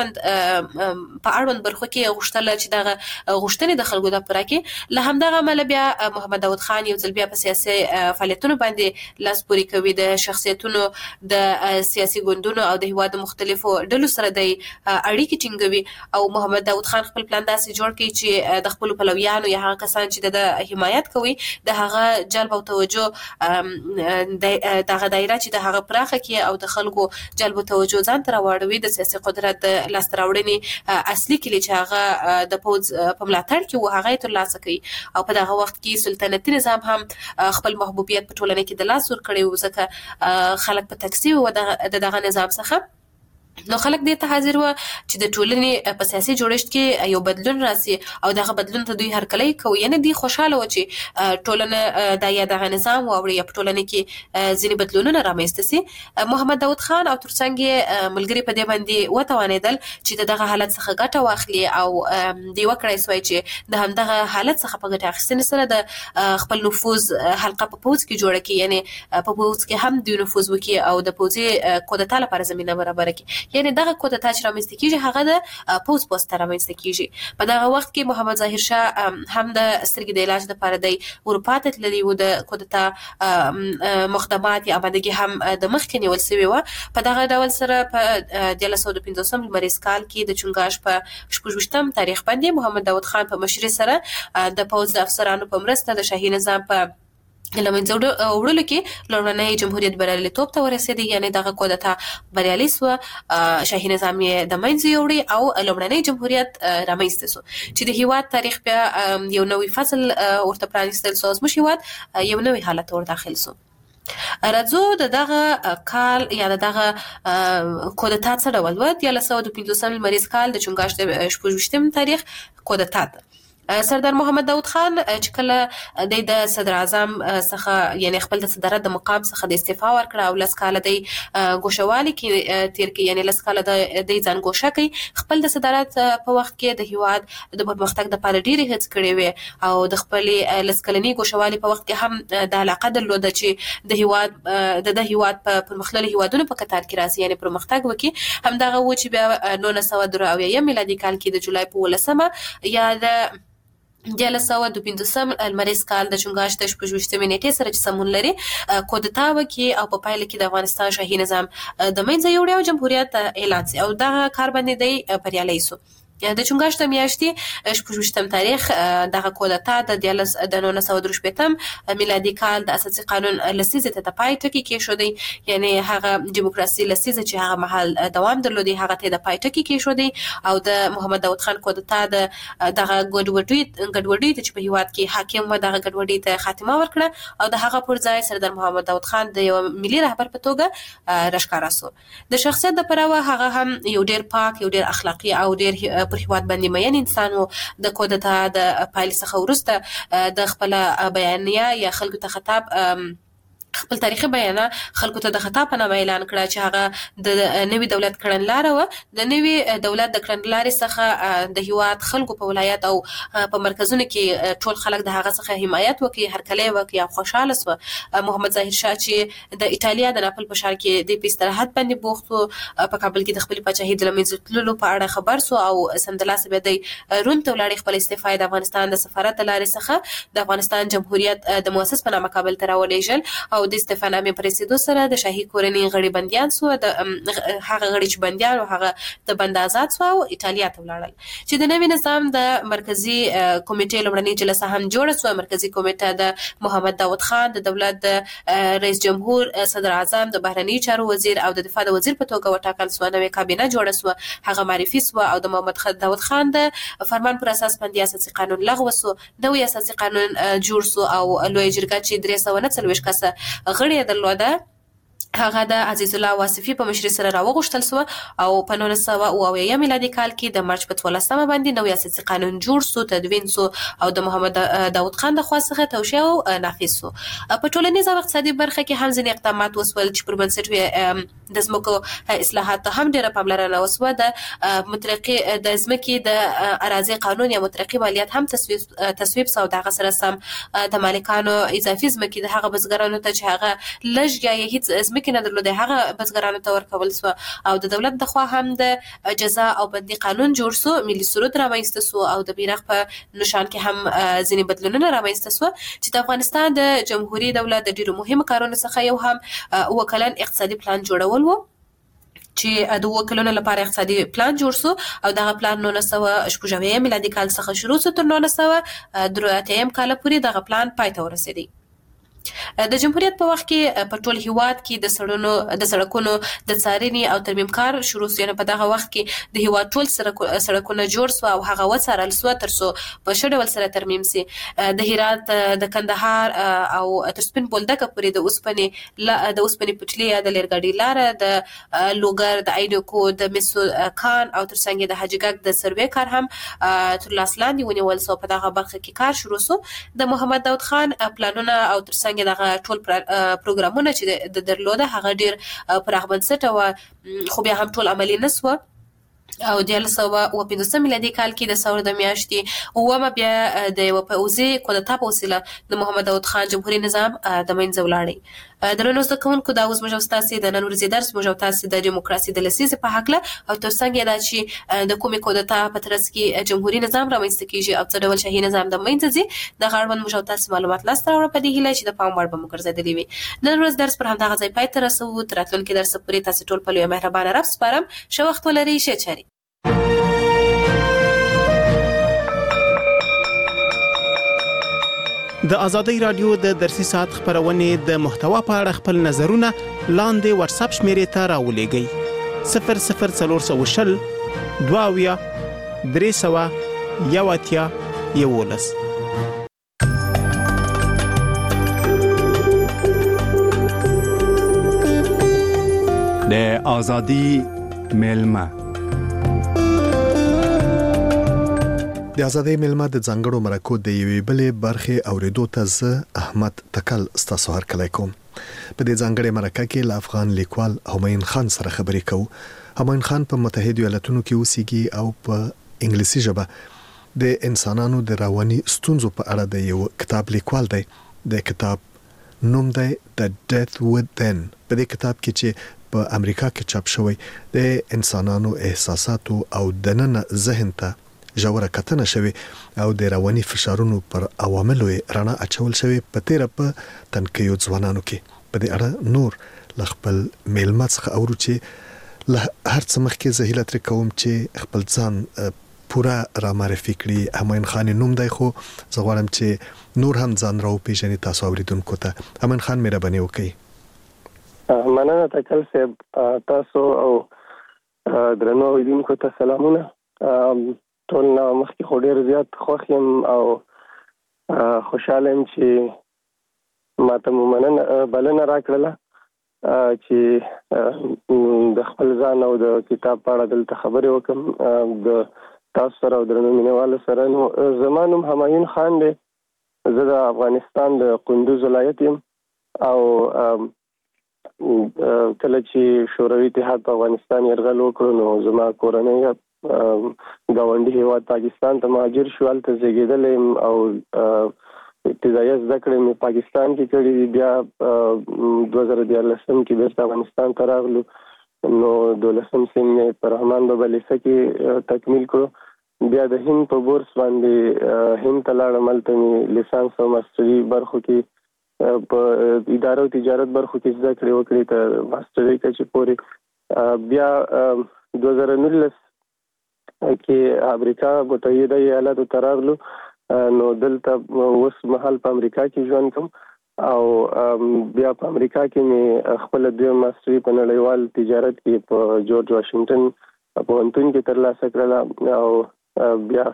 په اړوند برخو کې غوښتل چې دغه غوښتنې د خلکو د پوره کړي. له همدغه عمله بیا محمد داود خان یو ځل بیا په سیاسي فعالیتونو باندې لاس پورې کوي، د شخصیتونو د سیاسي ګوندونو او د هیواد مختلفو ډلو سره د اړیکې ټینګوي او محمد داود خان خپل پلان داسې جوړ کړي چې د خپل پلویانو یا هغه کسان چې د حمایت کوي د هغه جلب او توجه دغه دایره چې د هغه پراخه کې او د خلکو جلب او توجه ځان ته راوړوي د سیاسي قدرت د لاسته راوړنې اصلي کلی چې هغه د پوز په ملاتړ کې و هغه ترلاسه کوي. او په دغه وخت کې سلطنتي نظام هم خپل محبوبیت په ټولنه کې د لاس ور کړی و، ځکه خلک په تکسي و دغه نظام څخه. نو خلک دې ته حاضر و چې د ټولنې په سیاسي جوړښت کې یو بدلون راسي او دغه بدلون ته دوی هرکلی کوي، یعنی دوی خوشاله و چې ټولنه د یا دغه نظام واوړي یا په ټولنه کې ځینې بدلونونه رامنځته سي. محمد داود خان او ترڅنګ ملګري په دې باندې وتوانېدل چې دغه حالت څخه ګټه واخلي او دوی وکړای سوی چې د همدغه حالت څخه په ګټه اخیستنې سره د خپل نفوذ حلقه په پوځ کې جوړه کړي، یعنی په پوځ کې هم دوی نفوذ وکړي او د پوځي کودتا لپاره زمینه برابره کړي. یعنی دغه کودتا چې رامنځته کیږي هغه د پوز پوسټ رامنځته کیږي. په دغه وخت کې محمد ظاهر شاه هم د سترګې د علاج لپاره د اروپا ته تللی و، د کودتا مقدمات یا آمادګي هم د مخکې نیول شوی و. په دغه ډول سره په 1950 لمریز کال کې د چنګاش په 26 تاریخ باندې محمد داود خان په مشرۍ سره د پوز د افسرانو په مرسته د شاهي نظام په لمنځه وړلو کې لومړنی جمهوریت بریالیتوب ته ورسېدی، یعنی دغه کودتا بریالي سوه، شاهي نظام یې د منځه یوړی او لومړنی جمهوریت رامنځته سو چې د هیواد تاریخ بیا یو نوی فصل ورته پرانیستل سو، زموږ هیواد یو نوی حالت ور داخل سو. راځو د دغه کال یا دغه کودتا څه ډول و. 1950 لمریز کال د چنګاش د 26 تاریخ کودتا ده. سردار محمد داود خان چې کله د صدر اعظم څخه یعنی خپل د صدارت د مقام څخه د استعفا ورکړه او لس کاله د ګوښوالي کې تیر کې، یعنی لس کاله د ځان ګوښه کوي، خپل د صدارت په وخت کې د هیواد د پرمختګ لپاره ډېرې هڅې کړې وې او د خپل لس کلنۍ ګوښوالي په وخت کې هم د علاقه درلوده چې د هیواد په پرمختللي هیوادونو په کتار کې راسي، یعنی پرمختګ وکړي. همدغه و چې بیا 1983 میلادي کال کې د جولای په 18 یا د 1952 لمریز کال د چنګاش د 26 نیټې سره چې سمون لري کودتا وکړي او په پایله کې د افغانستان شاهي نظام د منځه یوړی او جمهوریت اعلان شي او دغه کار باندې دی بریالی سو. د چنګاش د میاشتې 26 تاریخ دغه کودتا د 1963 میلادي کال د اساسي قانون لسیزه ته پای ټکی کېښودی، یعنی هغه دیموکراسي لسیزه چې هغه محل دوام درلودي هغه ته د پای ټکی کېښودی او د محمد داود خان کودتا دغه ګډوډي چې په هیواد کې حاکم و دغه ګډوډي ته خاتمه ورکړه او د هغه پر ځای سردار محمد داود خان د یو ملي رهبر په توګه راښکاره سو. د شخصیت د پلوه هغه هم یو ډیر پاک، یو ډیر اخلاقی او ډیر پر هیواد باندې مین انسان و. د کودتا د پایلې څخه وروسته د خپل بیانیه یا خلکو ته خطاب خپل تاریخي بیانه خلکو ته د خطاب په نامه اعلان کړه چې هغه د نوي دولت کړنلاره و. د نوي دولت د کړنلارې څخه د هیواد خلکو په ولایت او په مرکزونو کې ټول خلک د هغه څخه حمایت وکړي، هرکلی وکړي او خوشاله سو. محمد ظاهر شاه چې د ایټالیا د ناپل په ښار کې د استراحت باندې بوخت و، په کابل کې د خپل پاچاهۍ د لمنځه تللو په اړه خبر سو او سمدلاسه به د روم ته ولاړ خپل استعفا د افغانستان د سفارت لارې څخه د افغانستان جمهوریت د مؤسس په نامه کابل ته راولېږل او د استعفانامې پر رسیدو سره د شاهي کورنۍ غړي بنديان سو، د هغه غړي چې بنديان او هغه د بند آزاد سو او ایتالیا ته ولاړل. چې د نوي نظام د مرکزی کمیټې لومړنۍ جلسه هم جوړه سو. مرکزی کمیټه د محمد داود خان د دولت د رئیس جمهور، صدر اعظم، د بهرنی چارو وزیر او د دفاع د وزیر په توګه وټاکل سو. نوې کابینه جوړه سو، هغه معرفي سو او د محمد داود خان د فرمان پر اساس باندې اساسي قانون لغوه سو. نوې اساسي قانون جوړ سو او لوی جرګه چې 349 کسه غړي درلوده هغه د عزیز الله واصفي په مشرۍ سره راوغښتل سو او په 1990 میلادي کال کې د مارچ په 12 باندې نوې اساسي قانون جوړ سو، تدوین سو او د محمد داود خان د خوا څخه توشیح او نافذ سو. په ټولنیز او اقتصادي برخه کې هم ځینې اقدامات وسول چې پر بنسټ د ځمکو اصلاحات هم ډېره پاملرنه وسوه. د مطلقي د ځمکې د اراضي قانون یا مطلقي مالیات هم تصویب سو. دغه سره سم د مالکانو اضافي ځمکې د هغه بزګرانو ته چې هغه لږ یا هیڅ ځمکې نه درلوده هغه بزګرانو ته ورکول سو او د دولت د خوا هم د جزا او بندي قانون جوړ سو. ملي سرود رامنځته سو او د بیرغ په نشان کې هم ځینې بدلونونه رامنځته سو چې د افغانستان د جمهوریت دولت د ډیرو مهمو کارونو څخه یو هم وکلن اقتصادي پلان جوړول وو چې د وکلونو لپاره اقتصادي پلان جوړ سو او دغه پلان 1990 میلادي کال څخه شروع سو تر 1993 کال پورې دغه پلان پای ته ورسېدی. د جمهوریت په وخت کې په ټول هیواد کې د سړکونو د څارنې او ترمیم کار شروع سو. په دغه وخت کې د هیواد ټول سړکونه جوړ سو او هغه وڅارل سو تر څو په ښه ډول سره ترمیم سي. د هرات، د کندهار او تر سپین بولدکه پورې د اوسپنې پټلۍ یا د لرګاډي لاره، د لوګر، د عینکو، د مسو کان او ترڅنګ د حاجي ګک د سروې کار هم تر لاس لاندې ونیول سو. په دغه برخه کې کار شروع سو. د محمد داود خان پلانونه او ترڅنګ دغه ټول پروګرامونه چې د درلوده هغه ډیر پراخ بنسټه و خو بیا هم ټول عملي نسوه او 1915 میلادي کال کې د ثور د میاشتې اومه بیا د یو پوځي کودتا په وسیله د محمد داود خان جمهوریت نظام د منځه ولاړی. درنو زده کوونکو دا اوس موږ تاسو د نن ورځې درس موږ تاسو د دیموکراسي د لسیزې په حق له او ترڅنګ دا چې د کومې کودتا په ترڅ کې جمهوریت نظام رامنځته کیږي او څه ډول شاهي نظام د منځه ځي د غړوند موږ تاسو معلومات لاس ته راوړو په دې هیله چې د پام وړ به مو ګرځېدلې وي. نن ورځ درس پر همدغه ځای پای ته رسوو. تر راتلونکي درس پورې تاسو ټول په لوی مهربانه رب سپارم. ښه وخت ولرئ. ښه چاري. د ازادۍ رادیو د درسي ساعت خبرونه د محتوا په اړه خپل نظرونه لاندې واتس اپ شمیرې ته راولېږئ 00420 22 300 11 د ازادي ملما د ازادۍ ملما د ځانګړو مرکو د یوې بلې برخې اوریدو ته زه احمد تکل ستاسو هرکلی کوم. په دې ځانګړې مرکه کې له افغان لیکوال همایون خان سره خبرې کوو. همایون خان په متحده ایالاتونو کې اوسېږي او په انګلیسي ژبه د انسانانو د رواني ستونزو په اړه د یو کتاب لیکوال دی. د کتاب نوم دی The Death Within. په دې کتاب کې چې په امریکا کې چاپ شوی د انسانانو احساساتو او دننه ذهن ته ژوره کتنه شوی او د رواني فشارونو پر عواملو رڼا اچول شوی په تیر په تنکیو ځوانانو کې. په دې اړه نور ل خپل میلمه څخه اورو چې له هر څه مخکې زه هیله ترې کوم چې خپل ځان پورا را معرفي کړي. همایون خان نوم دی خو زه غواړم چې نور هم ځان راوپېژني تاسو اوریدونکو ته. همایون خان مهرباني وکړئ. مننه تکل صاحب. تاسو او درنو اوریدونکو ته سلامونه. ټول مخکې خو ډېر زیات خوښ یم او خوشحاله یم چې ما ته مو بلنه راکړله چې د خپل ځان او د کتاب په اړه دلته خبرې وکړم د تاسو سره او درنو مینوالو سره. نو زما نوم همایون خان دی. زه د افغانستان د کندوز ولایت یم او کله چې شوروي اتحاد په افغانستان یرغل وکړ نو زما کورنۍ ګاونډي هیواد پاکستان ته مهاجر شو. هلته زیږېدلی یم او ابتدایي زده کړې مې پاکستان کې کړې دي. بیا 2014 کې بیرته افغانستان ته راغلو نو 12 سیم مې په رحمان بابا لیسه کې تکمیل کړو. بیا د هند په بورس باندې هند ته لاړم. هلته مې لیسانس او ماسټري برخو کې په اداره او تجارت برخو کې زده کړې وکړې تر ماسترۍ کچې پورې. بیا 2019 کې امریکا متحده ایالاتو ته راغلو، نو دلته اوس مهال په امریکا کې ژوند کوم او بیا په امریکا کې مې خپل دویم ماستري په نړیوال تجارت کې په جورج واشنگټن پوهنتون کې ترلاسه کړله او بیا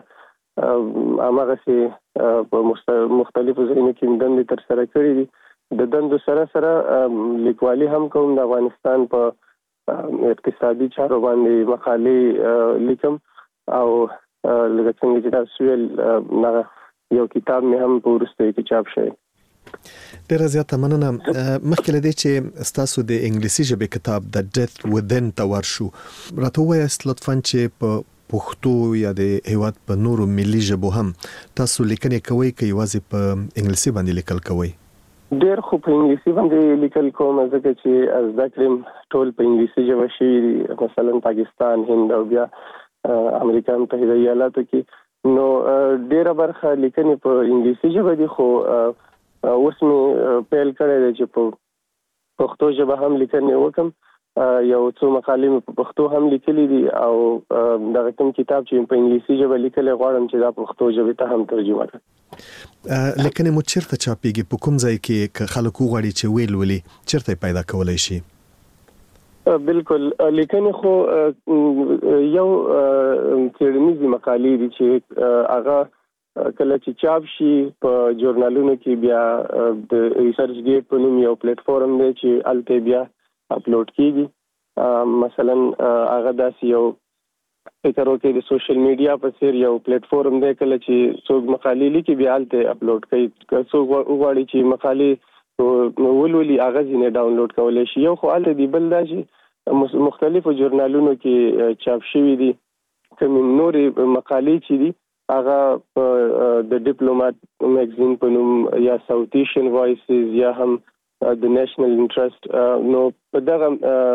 هماغسې په مختلفو ځایونو کې دندې ترسره کړې دي. د دندو سره سره لیکوالي هم کوم، د افغانستان په اقتصادي چارو باندې مقالې لیکم او لکه څنګه چې تاسو ویل یو کتاب مې هم په وروستیو کې چاپ شوی. ډیره زیاته مننه. مخکې له دې چې تاسو د انګلیسي ژبې کتاب د ډیث وذن ته ورشو، راته ووایاست لطفاً چې په پښتو یا د هیواد په نورو ملي ژبو هم تاسو لیکنې کوئ که یوازې په انګلیسي باندې لیکل کوئ؟ ډیر خو په انګلیسي باندې لیکل کوم، ځکه چې زده کړم ټول په انګلیسي ژبه شوي دي، مثلا پاکستان، هند او بیا امریکا متحده ایالاتو کې. نو ډیره برخه لیکنې په انګلیسي ژبه دي، خو اوس مې پیل کړی دی چې په پښتو ژبه هم لیکنې وکم. یو څو مقالې مې په پښتو هم لیکلي دي او دغه کوم کتاب چې په انګلیسي ژبه لیکلی غواړم چې دا پښتو ژبې ته هم ترجمه کړم. لیکنې مو چیرته چاپېږي؟ په کوم ځای کې که خلک وغواړي چې ویل ولي چیرته پیدا کولی شي؟ بالکل، لیکنې خو یو څېړنیزې مقالې دي چې هغه کله چې چاپ شي په ژورنالونو کې، بیا د ریسرچ ګیټ په نوم یو پلیټ فارم دی چې هلته بیا اپلوډ کیږي. مثلا هغه داسې یو فکر وکړئ د سوشل میډیا په څیر یو پلیټ فارم دی، کله چې څوک مقالې لیکي بیا هلته اپلوډ کوي. که څوک وغواړي چې مقالې ولولي هغه ځینې ډاونلوډ کولی شي. یو خو هلته دی، بل دا چې مختلفو ژورنالونو کې چاپ شوي دي. کومې نورې مقالې چې دي هغه په د ډیپلومات میگزین په نوم یا ساوث ایشین وایسز یا هم د نیشنل انټرست، نو په دغه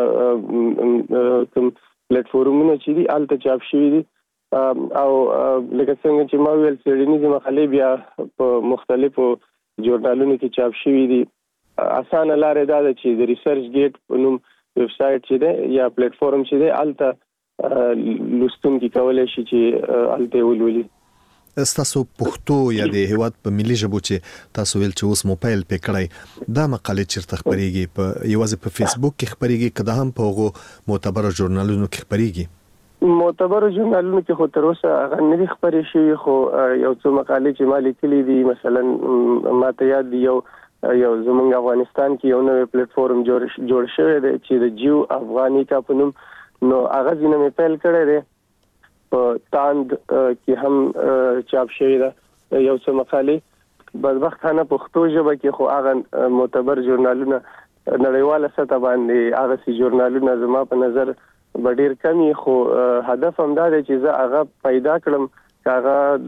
کوم پلیټ فارمونه چې دي هلته چاپ شوي دي. او لکه څنګه چې ما ویل څېړنیزې مقالې بیا په مختلفو ژورنالونو کې چاپ شوي دي. اسانه لارې دا ده چې د ریسرچ ګیټ په نوم ویب سایټ چې دی یا پلیټ فارم چې دی هلته لوستونکي کولی شي چې هلته ولولي. ستاسو پښتو یا د هیواد په ملي ژبو چې تاسو ویل چې اوس موبایل پې کړی، دا مقالې چیرته خپریږي؟ په یوازې په فیسبوک کې خپریږي که دا هم په هغو معتبرو ژورنالونو کې خپریږي؟ معتبرو ژورنالونو کې خو تر اوسه هغه نه دي خپرې شوي، خو یو څو مقالې چې ما لیکلي دي، مثلا ماته یاد دي یو زموږ افغانستان کې یو نوی پلیټ فارم جوړ شوی دی چې د جیو افغانیکا په نوم، نو هغه ځینې مې پیل کړی دی. په تاند کې هم چاپ شوی ده یو څه مقالې. بدبختانه پښتو ژبه کې خو هغه معتبر ژورنالونه نړیواله سطح باندې هغه ژورنالونه زما په نظر به ډیر کمی، خو هدف هم دا دی چې زه هغه پیدا کړم چې هغه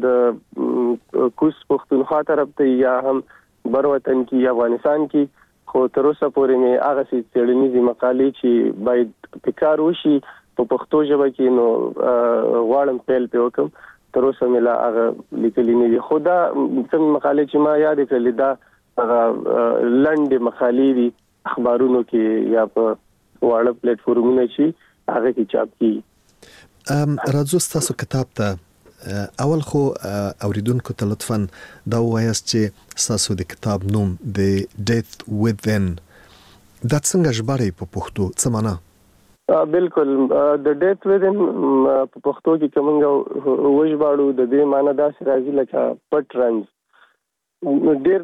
د کوز پښتونخوا طرف ته یا هم بر وطن کې افغانستان کې. خو تر اوسه پورې مې هغه څېړنیزې مقالې چې باید پکار وشي په پښتو ژبه کې، نو غواړم پیل پې وکړم. تر اوسه مې لا هغه لیکلي نه دي. خو دا کوم مقالې چې ما یادې کړلې دا هغه لنډې مقالې دي اخبارونو کې یا په واړه پلیټ فارمونو چې هغه کې چاپ کیږي. راځو ستاسو کتاب ته. اول خو اوریدونکو ته لطفاً دا ووایاست چې ستاسو د کتاب نوم د ډیث وذن دا څنګه ژباړئ په پښتو؟ څه معنا؟ بالکل، د ډیث وذن په پښتو کې که موږ وژباړو د دې معنا داسې راځي لکه پټ رنځ. ډېر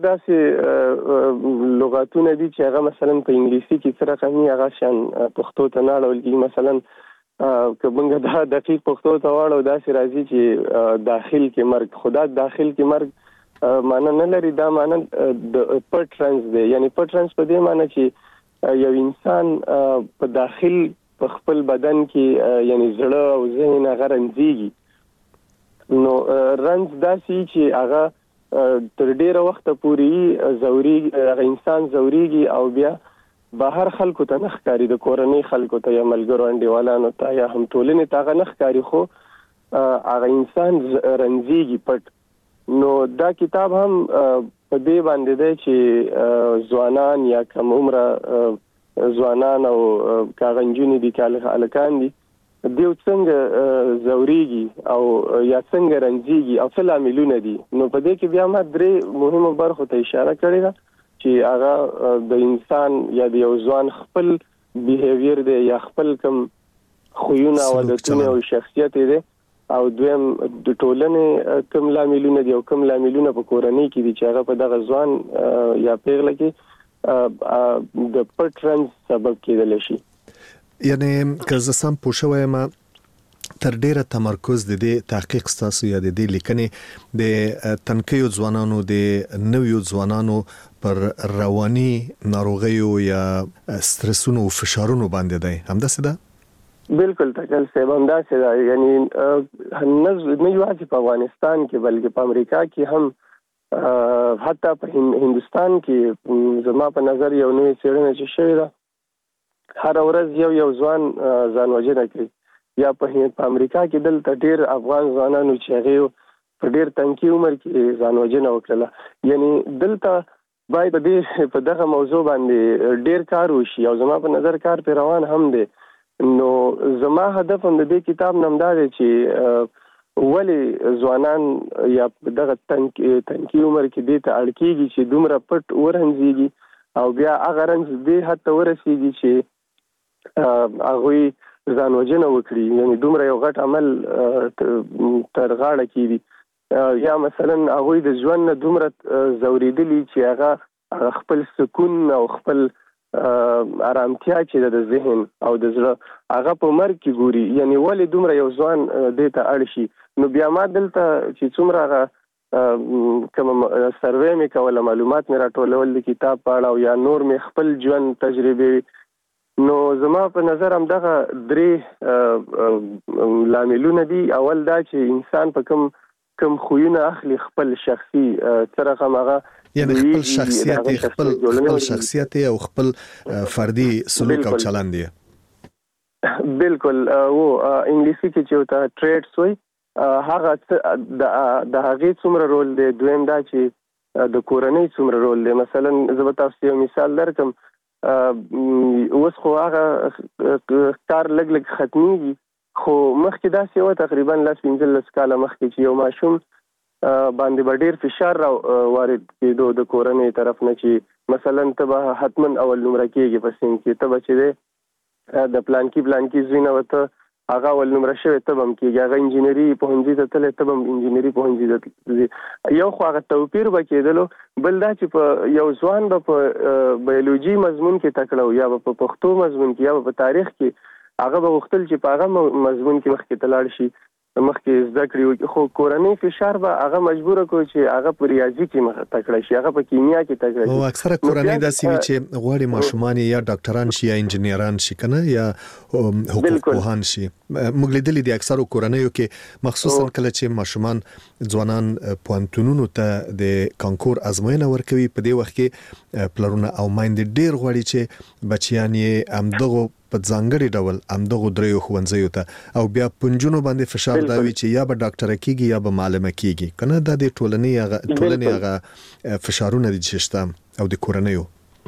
داسې لغاتونه دي چې هغه مثلا په انګلیسي کې څه رقمي هغه شان پښتو ته نه اړول کېږي. مثلا که موږ دا دقیق پښتو ته واړو داسې راځي چې داخل کې مرګ. خو دا داخل کې مرګ معنا نه لري، دا معنا د پټ رنځ دی. یعنی پټ رنځ په دې معنا چې یو انسان په داخل په خپل بدن کې یعنی زړه او ذهن هغه رنځيږي. نو رنځ داسې چې هغه تر ډیره وخت پورې زوري هغه انسان زوريږي او بیا بهر خلکو ته نه ښکاري، د کورنۍ خلکو ته یا ملګرو انډیوالانو ته یا هم ټولنې ته هغه نه ښکاري، خو هغه انسان رنځيږي پټ. نو دا کتاب هم په دې باندې دی چې ځوانان یا کم عمره ځوانان او کاغنجونی دي کالکان دي دیو څنګه زوريږي او یا څنګه رنځيږي او څه لاملونه دي. نو په دې کې بیا ما درې مهمه برخو ته اشاره کړې ده چې هغه د انسان یا د یو ځوان خپل بیهیویر دی یا خپل کم خوونه او عادتونه او شخصیت دی او دویم د ټولنې کم لاملونه دي او کم لاملونه په کورنۍ کې دي چې هغه په دغه ځوان یا پیغله کې د پټرنز سبب کېدل شي. یعنی که زه سم پوه شوم تر ډیره تمرکز د دې تحقیق ستاسو یا د دې لیکنې د تنکیو ځوانانو د نویو ځوانانو پر رواني ناروغیو یا سترسونو او فشارونو باندې دی، همداسې ده؟ بالکل تکل صاحب همداسې ده. یعنی نه یوازې په افغانستان کې بلکې په امریکا کې هم حتی په هندستان کې زما په نظر یو نوې څېړنه چې شوې ده هر ورځ یو ځوان ځان وژنه کوي. یا په امریکا کې دلته ډېر افغان ځوانانو چې هغه په ډېر تنکي عمر کې ځان وژنه وکړه. یعنی دلته باید په دغه موضوع باندې ډېر کار وشي او زما په نظر کار په روان هم دی. نو زما هدف هم د دې کتاب نمدا دی چې ولی ځوانان یا دغه تنکي عمر کې دې ته اړ کېږي چې دومره پټ ورنځيږي او بیا هغه رنځ دې حتی ورسېږي چې هغوی ځان وژنه وکړي. یعنی دومره یو غټ عمل تر غاړه کېږي یا مثلا هغوی د ژوند نه دومره ځورېدلي چې هغه خپل سکون او خپل آرامتیا چې د ذهن او د زړه هغه په مرګ کې ګوري. یعنی ولې دومره یو ځوان دې ته اړ شي. نو بیا ما دلته چې څومره کوم سروې مې کوله معلومات مې راټولول د کتاب په اړه او یا نور مې خپل ژوند تجربه نو زما په نظر هم دغه درې لاملونه دي. اول دا چې انسان په کم خوونه اخلي خپل شخصي طرقه هغه یعنی خپل شخصیت او خپل فردي سلوک او چلند دی. بالکل او انګلیسي کې چې وتا ټریټس وي هغه د هغه څومره رول دی. دویم دا چې د کورنۍ څومره رول دی. مثلا زه به تاسو یو مثال درکم. اوس خو هغه کار لګ ختميږي خو مخکې داسې و تقریبا 15 کاله مخکې چې یو ماشوم باندې ډېر فشار وارد کېدو د کورنۍ طرف نه چې مثلا ته به حتما اول نمره کېږي په سین کې ته به چې د پلان کې زوینه وته هغه اول نمره شوی ته هم کېږي هغه انجینری پوهنځي ته تللی ته هم انجینری پوهنځي ته یو خو هغه توپیر به کېدلو. بل دا چې په یو ځوان به په بیولوژي مضمون کې تکړه یا په پښتو مضمون کې یا په تاریخ کې هغه به غوښتل چې په هغه مضمون کې مخکې ته لاړ شي مخکې زده کړي. خو کورنۍ فشار به هغه مجبوره کوي چې هغه په ریاضي کې مخ تکړه شي هغه په کیمیا کې تکړه شي. او اکثره کورنۍ داسې وي چې غواړي ماشومان یا ډاکټران شي یا انجنیران شي کنه یا حقوق پوهان شي. موږ لیدلې دي اکثره کورنیو کې مخصوصا کله چې ماشومان ځوانان پوهنتونونو ته د کانکور ازموینه ورکوي په دې وخت کې پلرونه او مایند ډیر غواړي چې بچیان یې همدغه په ځانګړي ډول همدغه دریو ښوونځیو ته او بیا پنځونو باندې فشار دا وي چې یا به ډاکټر کېږي یا به معلم کېږي کنه. دا د ټولنې هغه فشارونه دي چې شته او د کورنیو.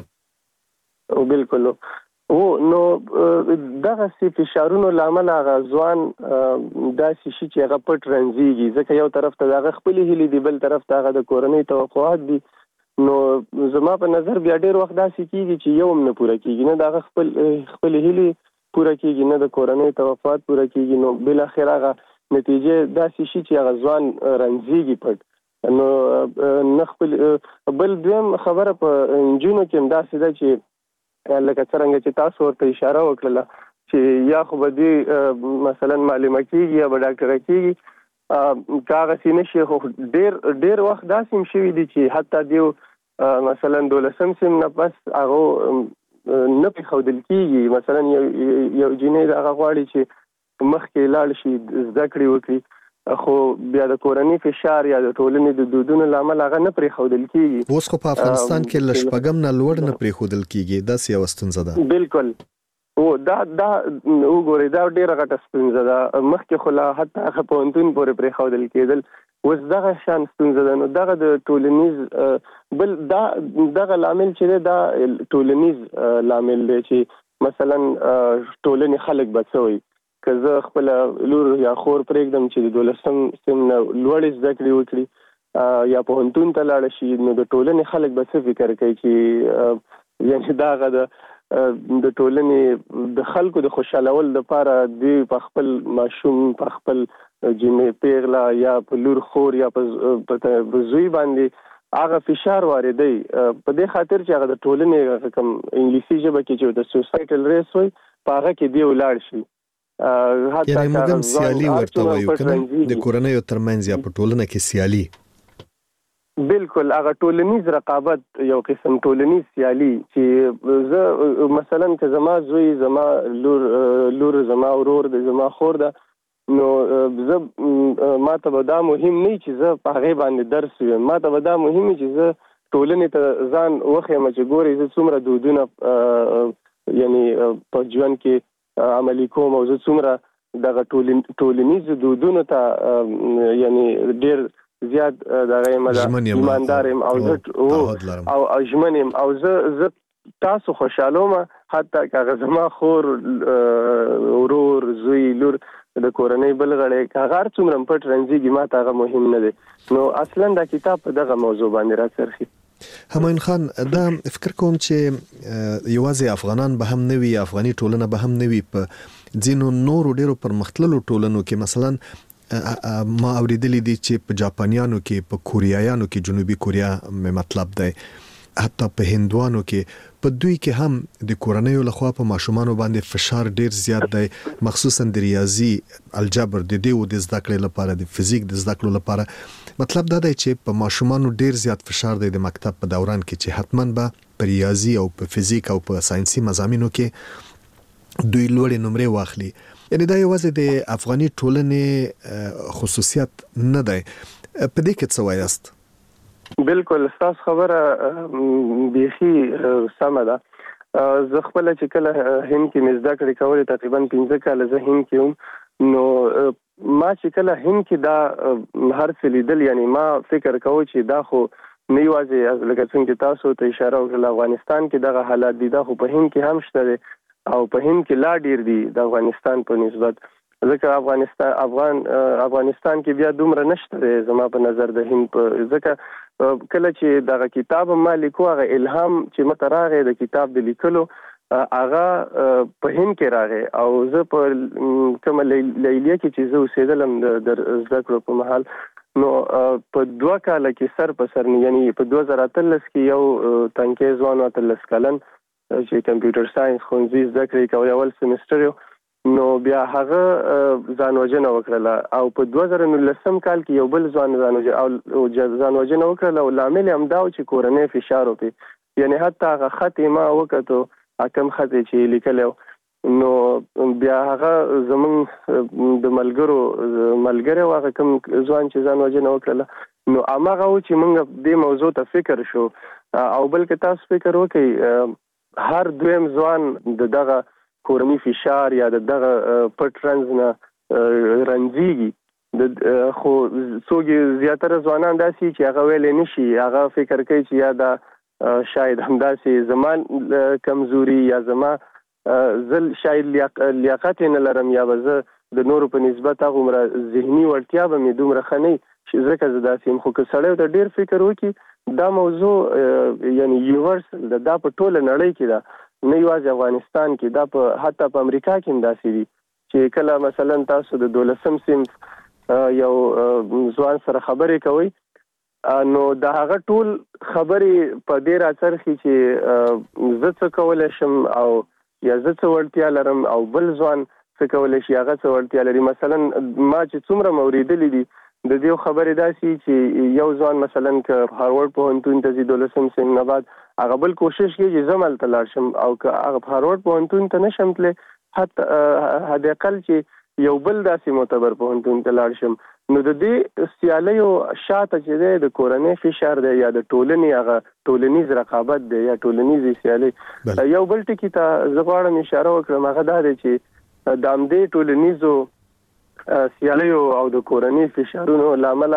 او بالکل نو دغه سي فشارونو لامل هغه ځوان داسې شي چې هغه پټ رنځيږي ځکه یو طرف ته هغه خپل هلي دی بل طرف ته هغه د کورنۍ توقعات دي. نو زما په نظر بیا ډېر وخت داسې کېږي چې یو هم نه پوره کېږي نه د هغه خپل هلي پوره کېږي نه د کورنۍ توقعات پوره کېږي. نو بل اخر هغه نتیجه داسې شي چې هغه ځوان رنځيږي پټ. نو نه خپل بل دویم خبره په انجونو کې هم داسې ده چې لکه څنګه چې تاسو ورته اشاره وکړه چې یا خو به دې مثلا معلومه کېږي یا به ډاکټر کېږي کاغه سینه شي. خو ډېر وخت داسې شوي دي چې حتی دیو مثلا 12 سم نه پس هغه نه پېښودل کېږي. مثلا یو جنې هغه غواړي چې مخکې لاړ شي زده کړې وکړي خو بیا د کورنۍ فشار یا د ټولنې د دودونو لامل هغه نه پرېښودل کېږي. اوس خو په افغانستان کې لشپږم نه لوړ نه پرېښودل کېږي. دا یو ستونزه ده. بالکل دا وګورئ دا ډېره غټه ستونزه ده. مخکې خو لا حتی پوهنتون پورې پرېښودل کېدل اوس دغه شان ستونزه ده. نو دغه د ټولنیز بل دغه لامل چې دا ټولنیز لامل دی چې مثلا ټولنې خلک بچوي که زه خپل لور یا خور پرېږدم چې د 12م سم نه لوړې زده کړې وکړي یا پوهنتون ته لاړ شي نو د ټولنې خلک به څه فکر کوي چې یعنی دغه د ټولنې د خلکو د خوشحالول لپاره دوی په خپل ماشوم په خپل جنې پیغله یا په لور خور یا په زوی باندې هغه فشار واردوي په دې خاطر چې هغه د ټولنې کوم انګلیسي ژبه کې چې د سوسایټل ریس وي په هغه کې دی ولاړ شي. یعنی موږ هم سیالي ورته وایو کنه د کورنیو ترمنځ یا په ټولنه کې سیالي. بالکل هغه ټولنیز رقابت یو قسم ټولنیز سیالي چې زه مثلا که زما زوی زما لور زما ورور د زما خور ده نو زه ما ته به دا مهم نه چې زه په هغې باندې درس ویم. ما ته به دا مهم چې زه ټولنې ته ځان وښیم چې ګورئ زه څومره دودونه یعنی په ژوند کې عملي کوم او زه څومره دغه ټولنیز دودونو ته یعنی ډېر زیات دغه ایماندار یم او زه او ژمن یم او زه تاسو خوشحالوم حتی که زما خور ورور زوی لور د کورنۍ بل غړی که هغه هر څومره پټ رنځېږي ما ته هغه مهم نه دی. نو اصلا دا کتاب په دغه موضوع باندې راڅرخي. همایون خان دا فکر کوم چې یوازې افغانان به هم نه وي افغاني ټولنه به هم نه وي په ځینو نورو ډېرو پرمختللو ټولنو کې مثلا ما اوریدلی دي چې په جاپانیانو کې په کوریایانو کې جنوبي کوریا مطلب دی حتی په هندوانو کې په دوی کې هم د کورنیو لخوا په ماشومانو باندې فشار ډیر زیات دی مخصوصا د ریاضي الجبر د دیو د زده کړې لپاره د فزیک د زده کړو لپاره مطلب دا دی چې په ماشومانو ډیر زیات فشار دی د مکتب په دوران کې چې حتماً به په ریاضي او په فزیک او په ساينسي مضامینو کې دوی لوړې نمرې واخلي. یعنی دا یوازې د افغاني ټولنې خصوصیت نه دی. په دې کې څه وایاست؟ بالکل تاسو خبره بیخي سمه ده. زه خپل چې کله هند کې مزدا کړې کولې تقریبا 15 کال زه هند کې وم نو ما چې کله هند کې دا هر څه لیدل یعنی ما فکر کوم چې دا خو نه یوازې لکه څنګه تاسو ته اشاره وکړه افغانستان کې دغه حالات دي دا خو په هند کې هم شته دي او په هند کې لا ډیر دي د افغانستان په نسبت ځکه افغانستان کې بیا دومره نشته زما په نظر د هند په ځکه کله چې دغه کتاب ما لیکو هغه الهام چې مته راغی د کتاب د لیکلو هغه په هند کې راغی او زه په کوم لیلیه کې چې زه اوسېدلم د زده کړو په مهال نو په 2 کال کې سر په سر یعنی په 2013 کې یو تنکي ځوان 13 کلن چې کمپیوټر ساينس ښوونځي زده کړې کوي اول سیمستر نو بیا هغه ځانوژنه وکړه او په 2019 کال کې یو بل ځانوژنه وکړه او لامل هم دا چې کورنۍ فشار وکړي یعنی حتی هغه خط ما وکړو کم خط چې لیکلو نو بیا هغه زمون د ملګرو هغه کم ځوان چې ځانوژنه وکړه نو هغه چې موږ دې موضوع ته فکر شو او بلکې تاسو فکر وکړئ هر دویم ځوان دغه کورنی فشار یا دغه پټ رنځ نه رنځيږي خو څوک زیاتره ځوانان داسي چې هغه ویل نشي هغه فکر کوي چې یا دا شاید همداسي زمان کمزوري یا زما زل شاید لیاقت نه لرم یا زه د نورو په نسبت هغه عمر ذهني ورتیا به مې دومره خني چې ځکه زداسي خو که سړی د ډیر فکر وکي دا موضوع یعنی یونیورسل دا په ټوله نړۍ کې دا نه یوازې افغانستان کې دا په حتی په امریکا کې هم داسې دي چې کله مثلا تاسو د 12م صنف یو ځوان سره خبرې کوي نو دا هغه ټول خبرې په دې راڅرخي چې زه څه کولای شم او یا زه څه وړتیا لرم او بل ځوان څه کولای شي هغه څه وړتیا لري. مثلا ما چې څومره موریدلې دي د دې خبرې داسي چې یو ځوان مثلا ک هاروارد پوهنتون ته 12م صنف نه بعد هغه بل کوشش کوي چې زمل تلار شم او که هغه هاروارد پوهنتون ته نشم تل حتی هدا اقل چې یو بل داسي معتبر پوهنتون ته لاړ شم نو د دې سیالیو شاته چې د کورنۍ فشار دی یا د ټولنې هغه ټولنیز رقابت دی یا ټولنیز سیالي یو بل ټکی ته زغواړم اشاره وکړم هغه دا دی چې د امدې ټولنیزو سیالیو او د کورنۍ فشارونو لامل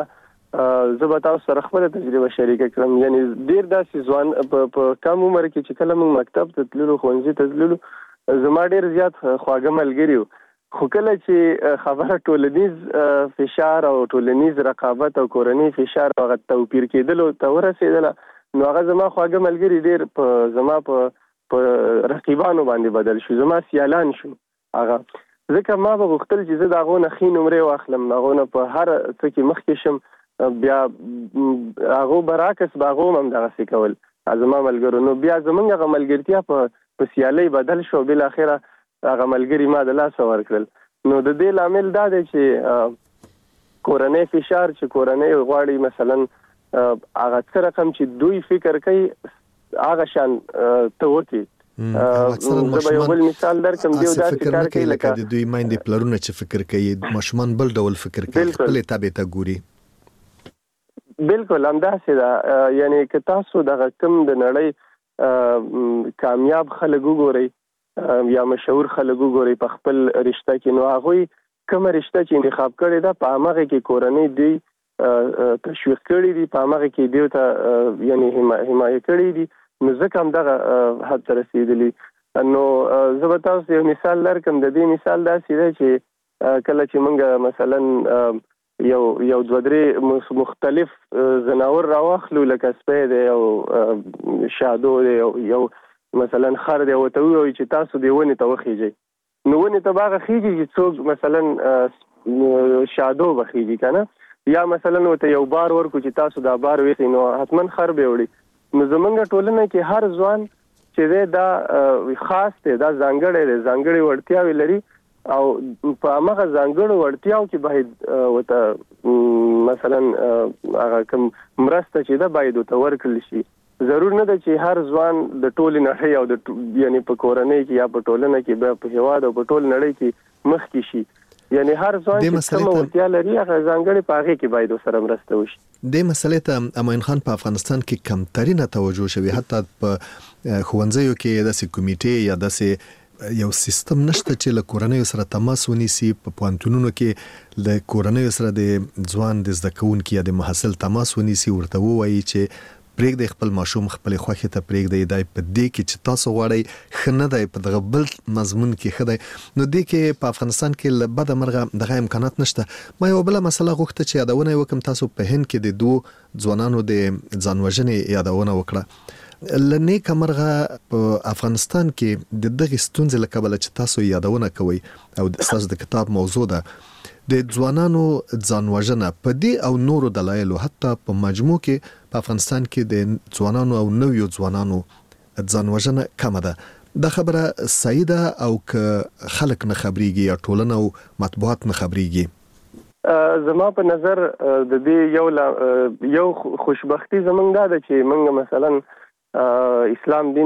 زه به تاسو سره خپل تجربه شریکه کړم. یعنی ډیر داسې ځوان په کم عمر کې چې کله موږ مکتب ته تللو ښوونځي ته تللو زما ډیر زیات خواږه ملګري وو، خو کله چې خبره ټولنیز فشار او ټولنیز رقابت او کورنۍ فشار هغه توپیر کېدلو ته ورسېدله نو هغه زما خواږه ملګري ډیر زما په رقیبانو باندې بدل شو، زما سیالان شو هغه. ځکه ما به غوښتل چې زه د هغو نه ښې نمرې واخلم، د هغو نه په هر څه کې مخکې شم، بیا هغه برعکس باغو هم دغه کول ازما ملګرو. نو بیا زمونږ هغه ملګرتیا په سیالۍ بدل شو، بل اخره هغه ملګری ما د لاس ورکړل. نو د دې لامل دا دی چې کورنۍ فشار چې کورنۍ غواړي مثلا هغه څه رقم چې دوی فکر کوي هغه شان ته وکړي. زه به یو بل مثال درکم، دیو داسې کار کوي لکه د دوی مایندې پلرونه چې فکر کوي ماشومان بل ډول فکر کوي، خپل تابع ته ګوري. بالکل همداسې ده. یعنی که تاسو دغه کوم د نړۍ کامیاب خلک وګورئ یا مشهور خلک وګورئ په خپل رشته کې، نو هغوی کومه رشته چې انتخاب کړې ده په همغه کې کورنۍ دوی تشویق کړي دي، په همغه کې دوی ته یعنی حمایه کړي دي، نو ځکه هم دغه حد ته رسېدلي. نو زه به تاسو یو مثال درکړم. د دې مثال داسې دی چې کله چې موږ مثلا یو دوه درې مختلف ځناور راواخلو لکه سپی دی او شادو دی یو مثلا خر دی، ورته ووایو چې تاسو دې ونې ته وخیږئ، نو ونې ته به هغه خیږي چې څوک مثلا شادو به خیږي که نه، یا مثلا ورته یو بار ورکو چې تاسو دا بار ویخئ نو حتما خر به وړي. نو زمونږ ټولنه کې هر ځوان چې دی دا خاص دی، دا ځانګړی وړتیاوې لري او په هغه ځانګړو وړتیاو کې باید ورته مثلا هغه کوم مرسته چې ده باید ورته ورکړل شي. ضرور نه ده چې هر ځوان د ټولې نړۍ او د یعنی په کورنۍ کې یا په ټولنه کې بیا په هېواد او په ټول نړۍ کې مخکې شي. یعنی هر ځوان چې کومه وړتیا لري هغه ځانګړې په هغې کې باید ورسره مرسته وشي. دې مسلې ته امین خان په افغانستان کې کمترینه توجه شوې، حتی په ښوونځیو کې داسې کمیټې یا داسې یو سیستم نشته چې له کورنۍ سره تماس ونیسي. په پوهنتونونو کې له کورنۍ سره د ځوان د زده کوونکي یا د محصل تماس ونیسي، ورته ووایي چې پرېږدئ خپل ماشوم خپلې خوښې ته پرېږدئ، دا په دې کې چې تاسو غواړئ ښه نه دی، په دغه بل مضمون کې ښه دی. نو دې کې په افغانستان کې له بده مرغه دغه امکانات نشته. ما یو بله مسله غوښته چې یادونه یې وکړم. تاسو په هند کې د دوو ځوانانو د ځان وژنې یادونه وکړه. لنیکه مرغه په افغانستان کې د دغه ستونزې له کبله چې تاسو یادونه کوئ او تاسو د کتاب موضوع ده د ځوانانو ځان وژنه په دې او نورو دلایلو، حتی په مجموع کې په افغانستان کې د ځوانانو او نویو ځوانانو ځان وژنه کمه ده. دا خبره صحیح ده او که خلک نه خبرېږي یا ټولنه او مطبوعات نه خبرېږي؟ زما په نظر د دې یو خوشبختی زمونږ دا ده چې موږ مثلا اسلام دین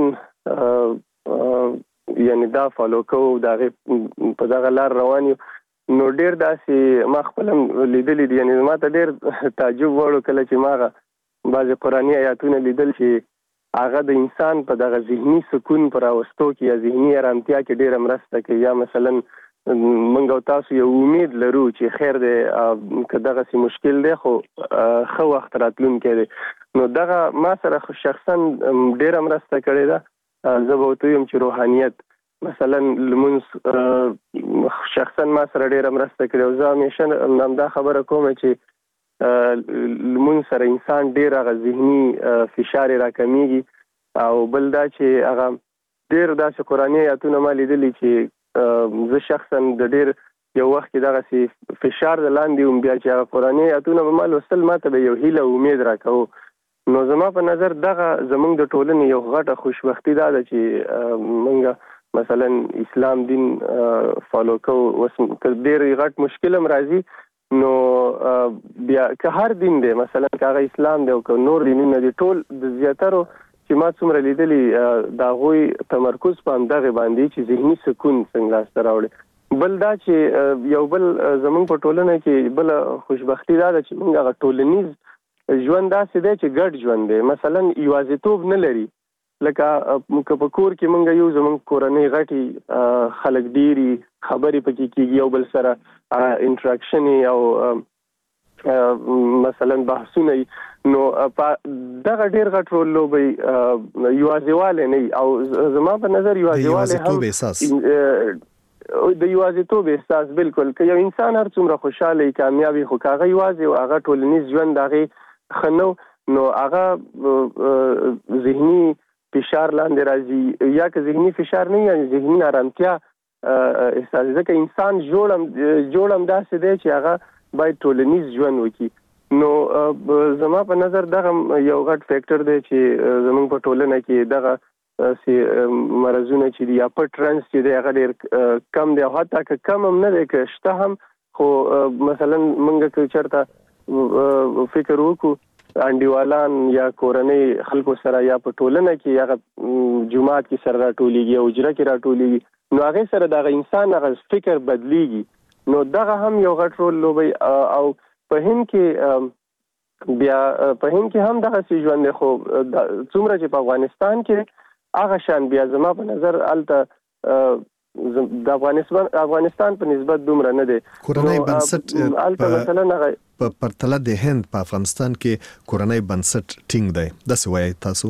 یعنی دا فالو کوو، په دغه لار روان یو. نو ډیر داسې ما خپل لیدلې دي، یعنی ما ته ډیر تعجب وړو کله چې ما بعضې قرآني آیاتونه لیدل چې هغه د انسان په دغه ذهني سکون پر راوستو کې یا ذهني ارامتیا کې ډیره مرسته کوي. یا مثلا موږ او تاسو یو امید لرو چې خیر دی که دغسې مشکل دی خو ښه وخت راتلونکی دی، نو دغه ما سره شخصا ډیره مرسته کړې ده. زه به ورته ویم چې روحانیت مثلا لمونځ شخصا ما سره ډیره مرسته کړې، او زه همیشه همدا خبره کوم چې لمونځ سره انسان ډیر هغه ذهني فشار یې راکمیږي. او بل دا چې هغه ډیر داسې قرآني آیاتونه ما لیدلي چې زه شخصا د ډیر یو وخت کې دغسې فشار د لاندې وم، بیا چې هغه قرآني آیاتونه به ما لوستل ما ته به یو هیله او امید راکوو. نو زما په نظر دغه زمونږ د ټولنې یو غټه خوشبختي دا ده چې موږ مثلا اسلام دین فالو کوو. اوس که ډېر غټ مشکل هم راځي نو بیا که هر دین دی، مثلا که هغه اسلام دی او که نور دینونه دي، ټول د زیاترو چې ما څومره لیدلي د هغوی تمرکز په همدغې باندې چې ذهني سکون څنګه لاسته راوړي. بل دا چې یو بل زمونږ په ټولنه کې بل خوشبختي دا ده چې موږ هغه ټولنیز ژوند داسې دی چې ګډ ژوند دی، مثلا یوازیتوب نه لري. لکه که په کور کې موږ یو زموږ کورنۍ غټي خلک ډېري خبرې پکې کېږي، یو بل سره انټراکشن او مثلا بحثونه نو دغه ډیر غټ رول لوبي یوازېواله نه او زما په نظر یوازېواله هم د یوازېتوب احساس بالکل که یو انسان هر څومره خوشاله کامیابی خو کاغه یوازې او هغه ټولنیز ژوند دغه خنو نو هغه ذهني فشار لاندې راځي یا که ذهني فشار نه یا ذهني آرامتیا احساس ځکه انسان جوړم داسې دی چې هغه باید ټولنیز ژوند وکړي نو زما په نظر دغه یو غټ فیکٹر دی چې زموږ په ټولنه کې دغه مرزونه چې دی یا پټرنس چې دی هغه ډیر کم دی او حتی که کم هم نه دی که شته هم خو مثلا موږ که چېرته فکر وکړو انډیوالان یا کورنۍ خلکو سره یا په ټولنه کې هغه جماعت کې سره راټولېږي او اجره کې راټولېږي نو هغې سره دغه انسان هغه فکر بدلیږي نو دغه هم یو غټ رول لوبوي او په هند کې بیا په هند کې هم دغه څه ژوند دی خو څومره چې په افغانستان کې هغه شان بیا زما په نظر الته د افغانستان په نسبت دومره نه دی کورنۍ بنسټ الته مثلا هغه په پرتله د هند په افغانستان کې کورنۍ بنسټ ټینګ دی داسې وایي تاسو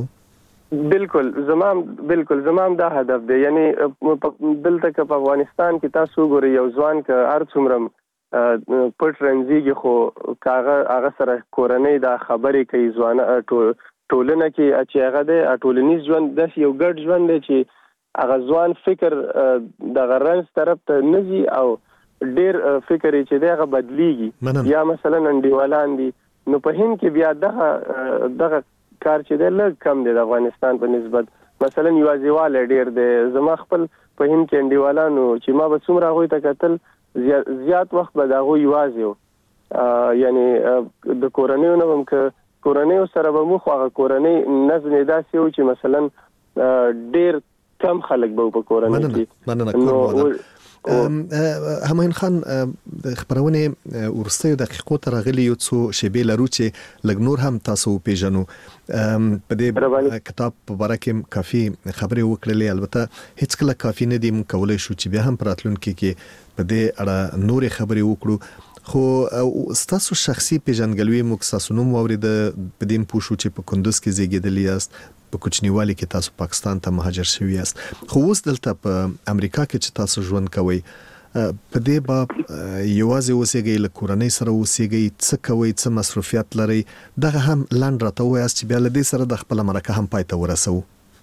بالکل زما دا هدف دی یعنی دلته که په افغانستان کې تاسو ګورئ یو ځوان که هر څومره پټ رنځيږي خو هغه سره کورنۍ دا خبرې کوي ځوان ټولنه کې چې هغه د ټولنیز ژوند د یو ګډ ژوند دی چې هغه ځوان فکر د غرنس طرف ته نزي او ډیر فکر چې دغه بدليږي یا مثلا انډیوالان دي نو په هند کې بیا دغه کار چې د لږ کم دی د افغانستان په نسبت مثلا یوازېواله ډیر دی زما خپل په هند کې انډیوالانو چې ما به څومره هغوی ته کتل زیات وخت به د هغوی یوازې یعنی د کورنیو نه هم که کورنۍ سره به مو خو هغه کورنۍ نظم داسې و چې مثلا ډیر کم خلک به په کورنۍ کې هماین خان خبرونه ورستیو دقیقو تر غلی یو څو شیبې لرو چې لګ نور هم تاسو پیژنو په دې کتاب په اړه کې کافي خبرې وکړلې البته هیڅ کله کافي نه دی مکولای شو چې بیا هم پراتلونکو کې په دې اړه نور خبرې وکړو خو ستاسو شخصي پیژنګلوي مکساسو نوم اورید په دې پوښو چې په کندوز کې زیږیدلی یاست په کوچنیوالي کې تاسو پاکستان ته مهاجر شوی یاست خو اوس دلته په امریکا کې چې تاسو ژوند کوئ په دې باب یوازې اوسېږئ له کورنۍ سره اوسېږئ څه کوئ څه مصروفیات لرئ دغه هم لاندې راته ووایاست چې بیا له دې سره د خپله مرکه هم پای ته ورسوو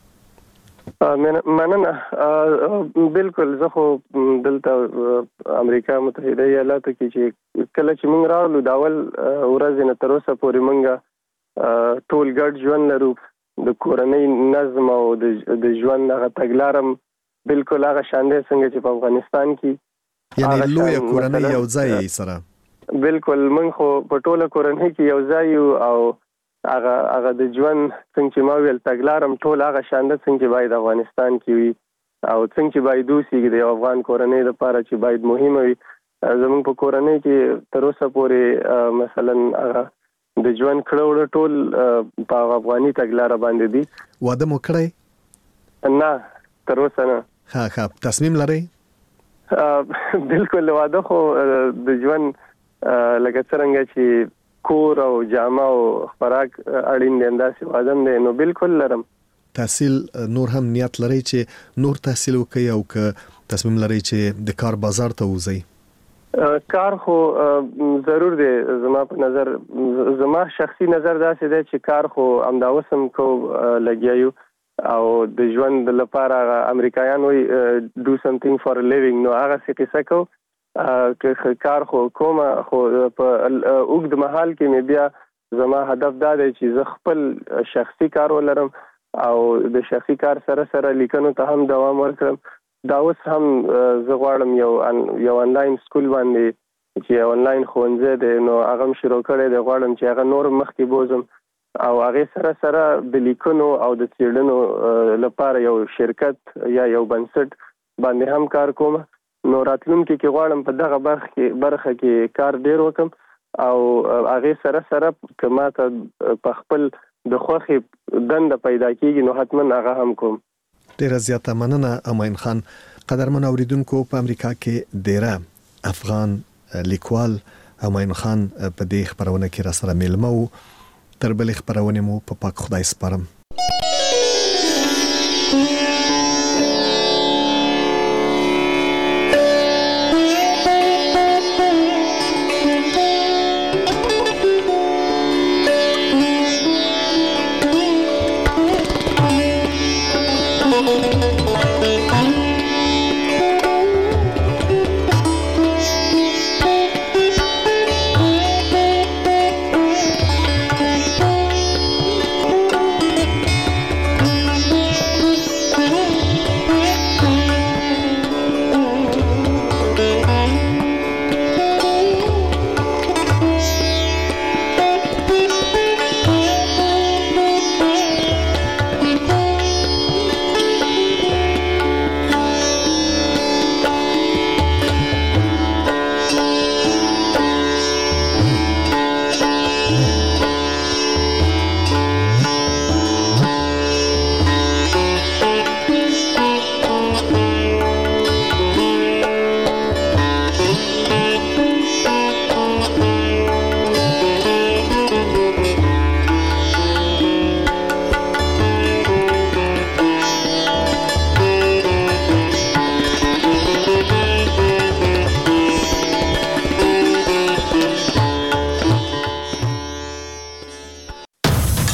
مننه بالکل زه خو دلته امریکا متحده ایالاتو کې چې کله چې موږ راغلو د اول ورځې نه تر اوسه پورې موږ ټول ګډ ژوند لرو د کورنۍ نظم او د ژوند هغه تګلارم بالکل هغه شان دی څنګه چې په افغانستان کې یعنی لویه کورنۍ یو ځای سره بالکل موږ خو په ټوله کورنۍ کې یو ځای یو او هغه د ژوند څنګه چې ما ویل تګلارم ټول هغه شان ده څنګه چې باید افغانستان کې وي او څنګه چې باید اوسېږي د افغان کورنۍ لپاره چې باید مهمه وي زموږ په کورنۍ کې تر اوسه پورې مثلا هغه د ژوند کړه ټول په افغاني تګلاره باندې دي واده مو کړی نه تر اوسه نه ها تصمیم لرئ بالکل واده خو د ژوند لکه څنګه چې کور او جامه او خوراک اړین دي انداسې وادم دي نو بالکل لرم تحصیل نور هم نیت لري چې نور تحصیل وکړي او که تصمیم لري چې د کار بازار ته وځي کار خو ضرور دی زما په نظر زما شخصي نظر داسې دی چې کار خو همداوسم کو لګیایو او د ژوند لپاره امریکایان وایي do something for a living نو هغه څه قصه کو که کار خو کومه خو په اوږد مهال کې مې بیا زما هدف دا دی چې زه خپل شخصي کار ولرم او د شخصي کار سره سره لیکنو ته هم دوام ورکړم دا اوس هم زه غواړم یو انلاین سکول باندې چې انلاین ښوونځی دی نو هغه هم شروع کړی دی غواړم چې هغه نور مخکې بوزم او هغې سره سره د لیکنو او د څېړنو لپاره یو شرکت یا یو بنسټ باندې هم کار کوم نو راتلونکي کې غواړم په دغه برخه کې کار ډیر وکم او هغه سره سره که ماته په خپل د خوښې دنده پیدا کیږي نو حتما هغه هم کوم ډیره زیاته مننه امین خان قدرمن اوریدونکو په امریکا کې ډیره افغان لیکوال همایون خان په دې خبرونه کې را سره ملمو تر بلې خبرونه مو په پاک خدای سپارم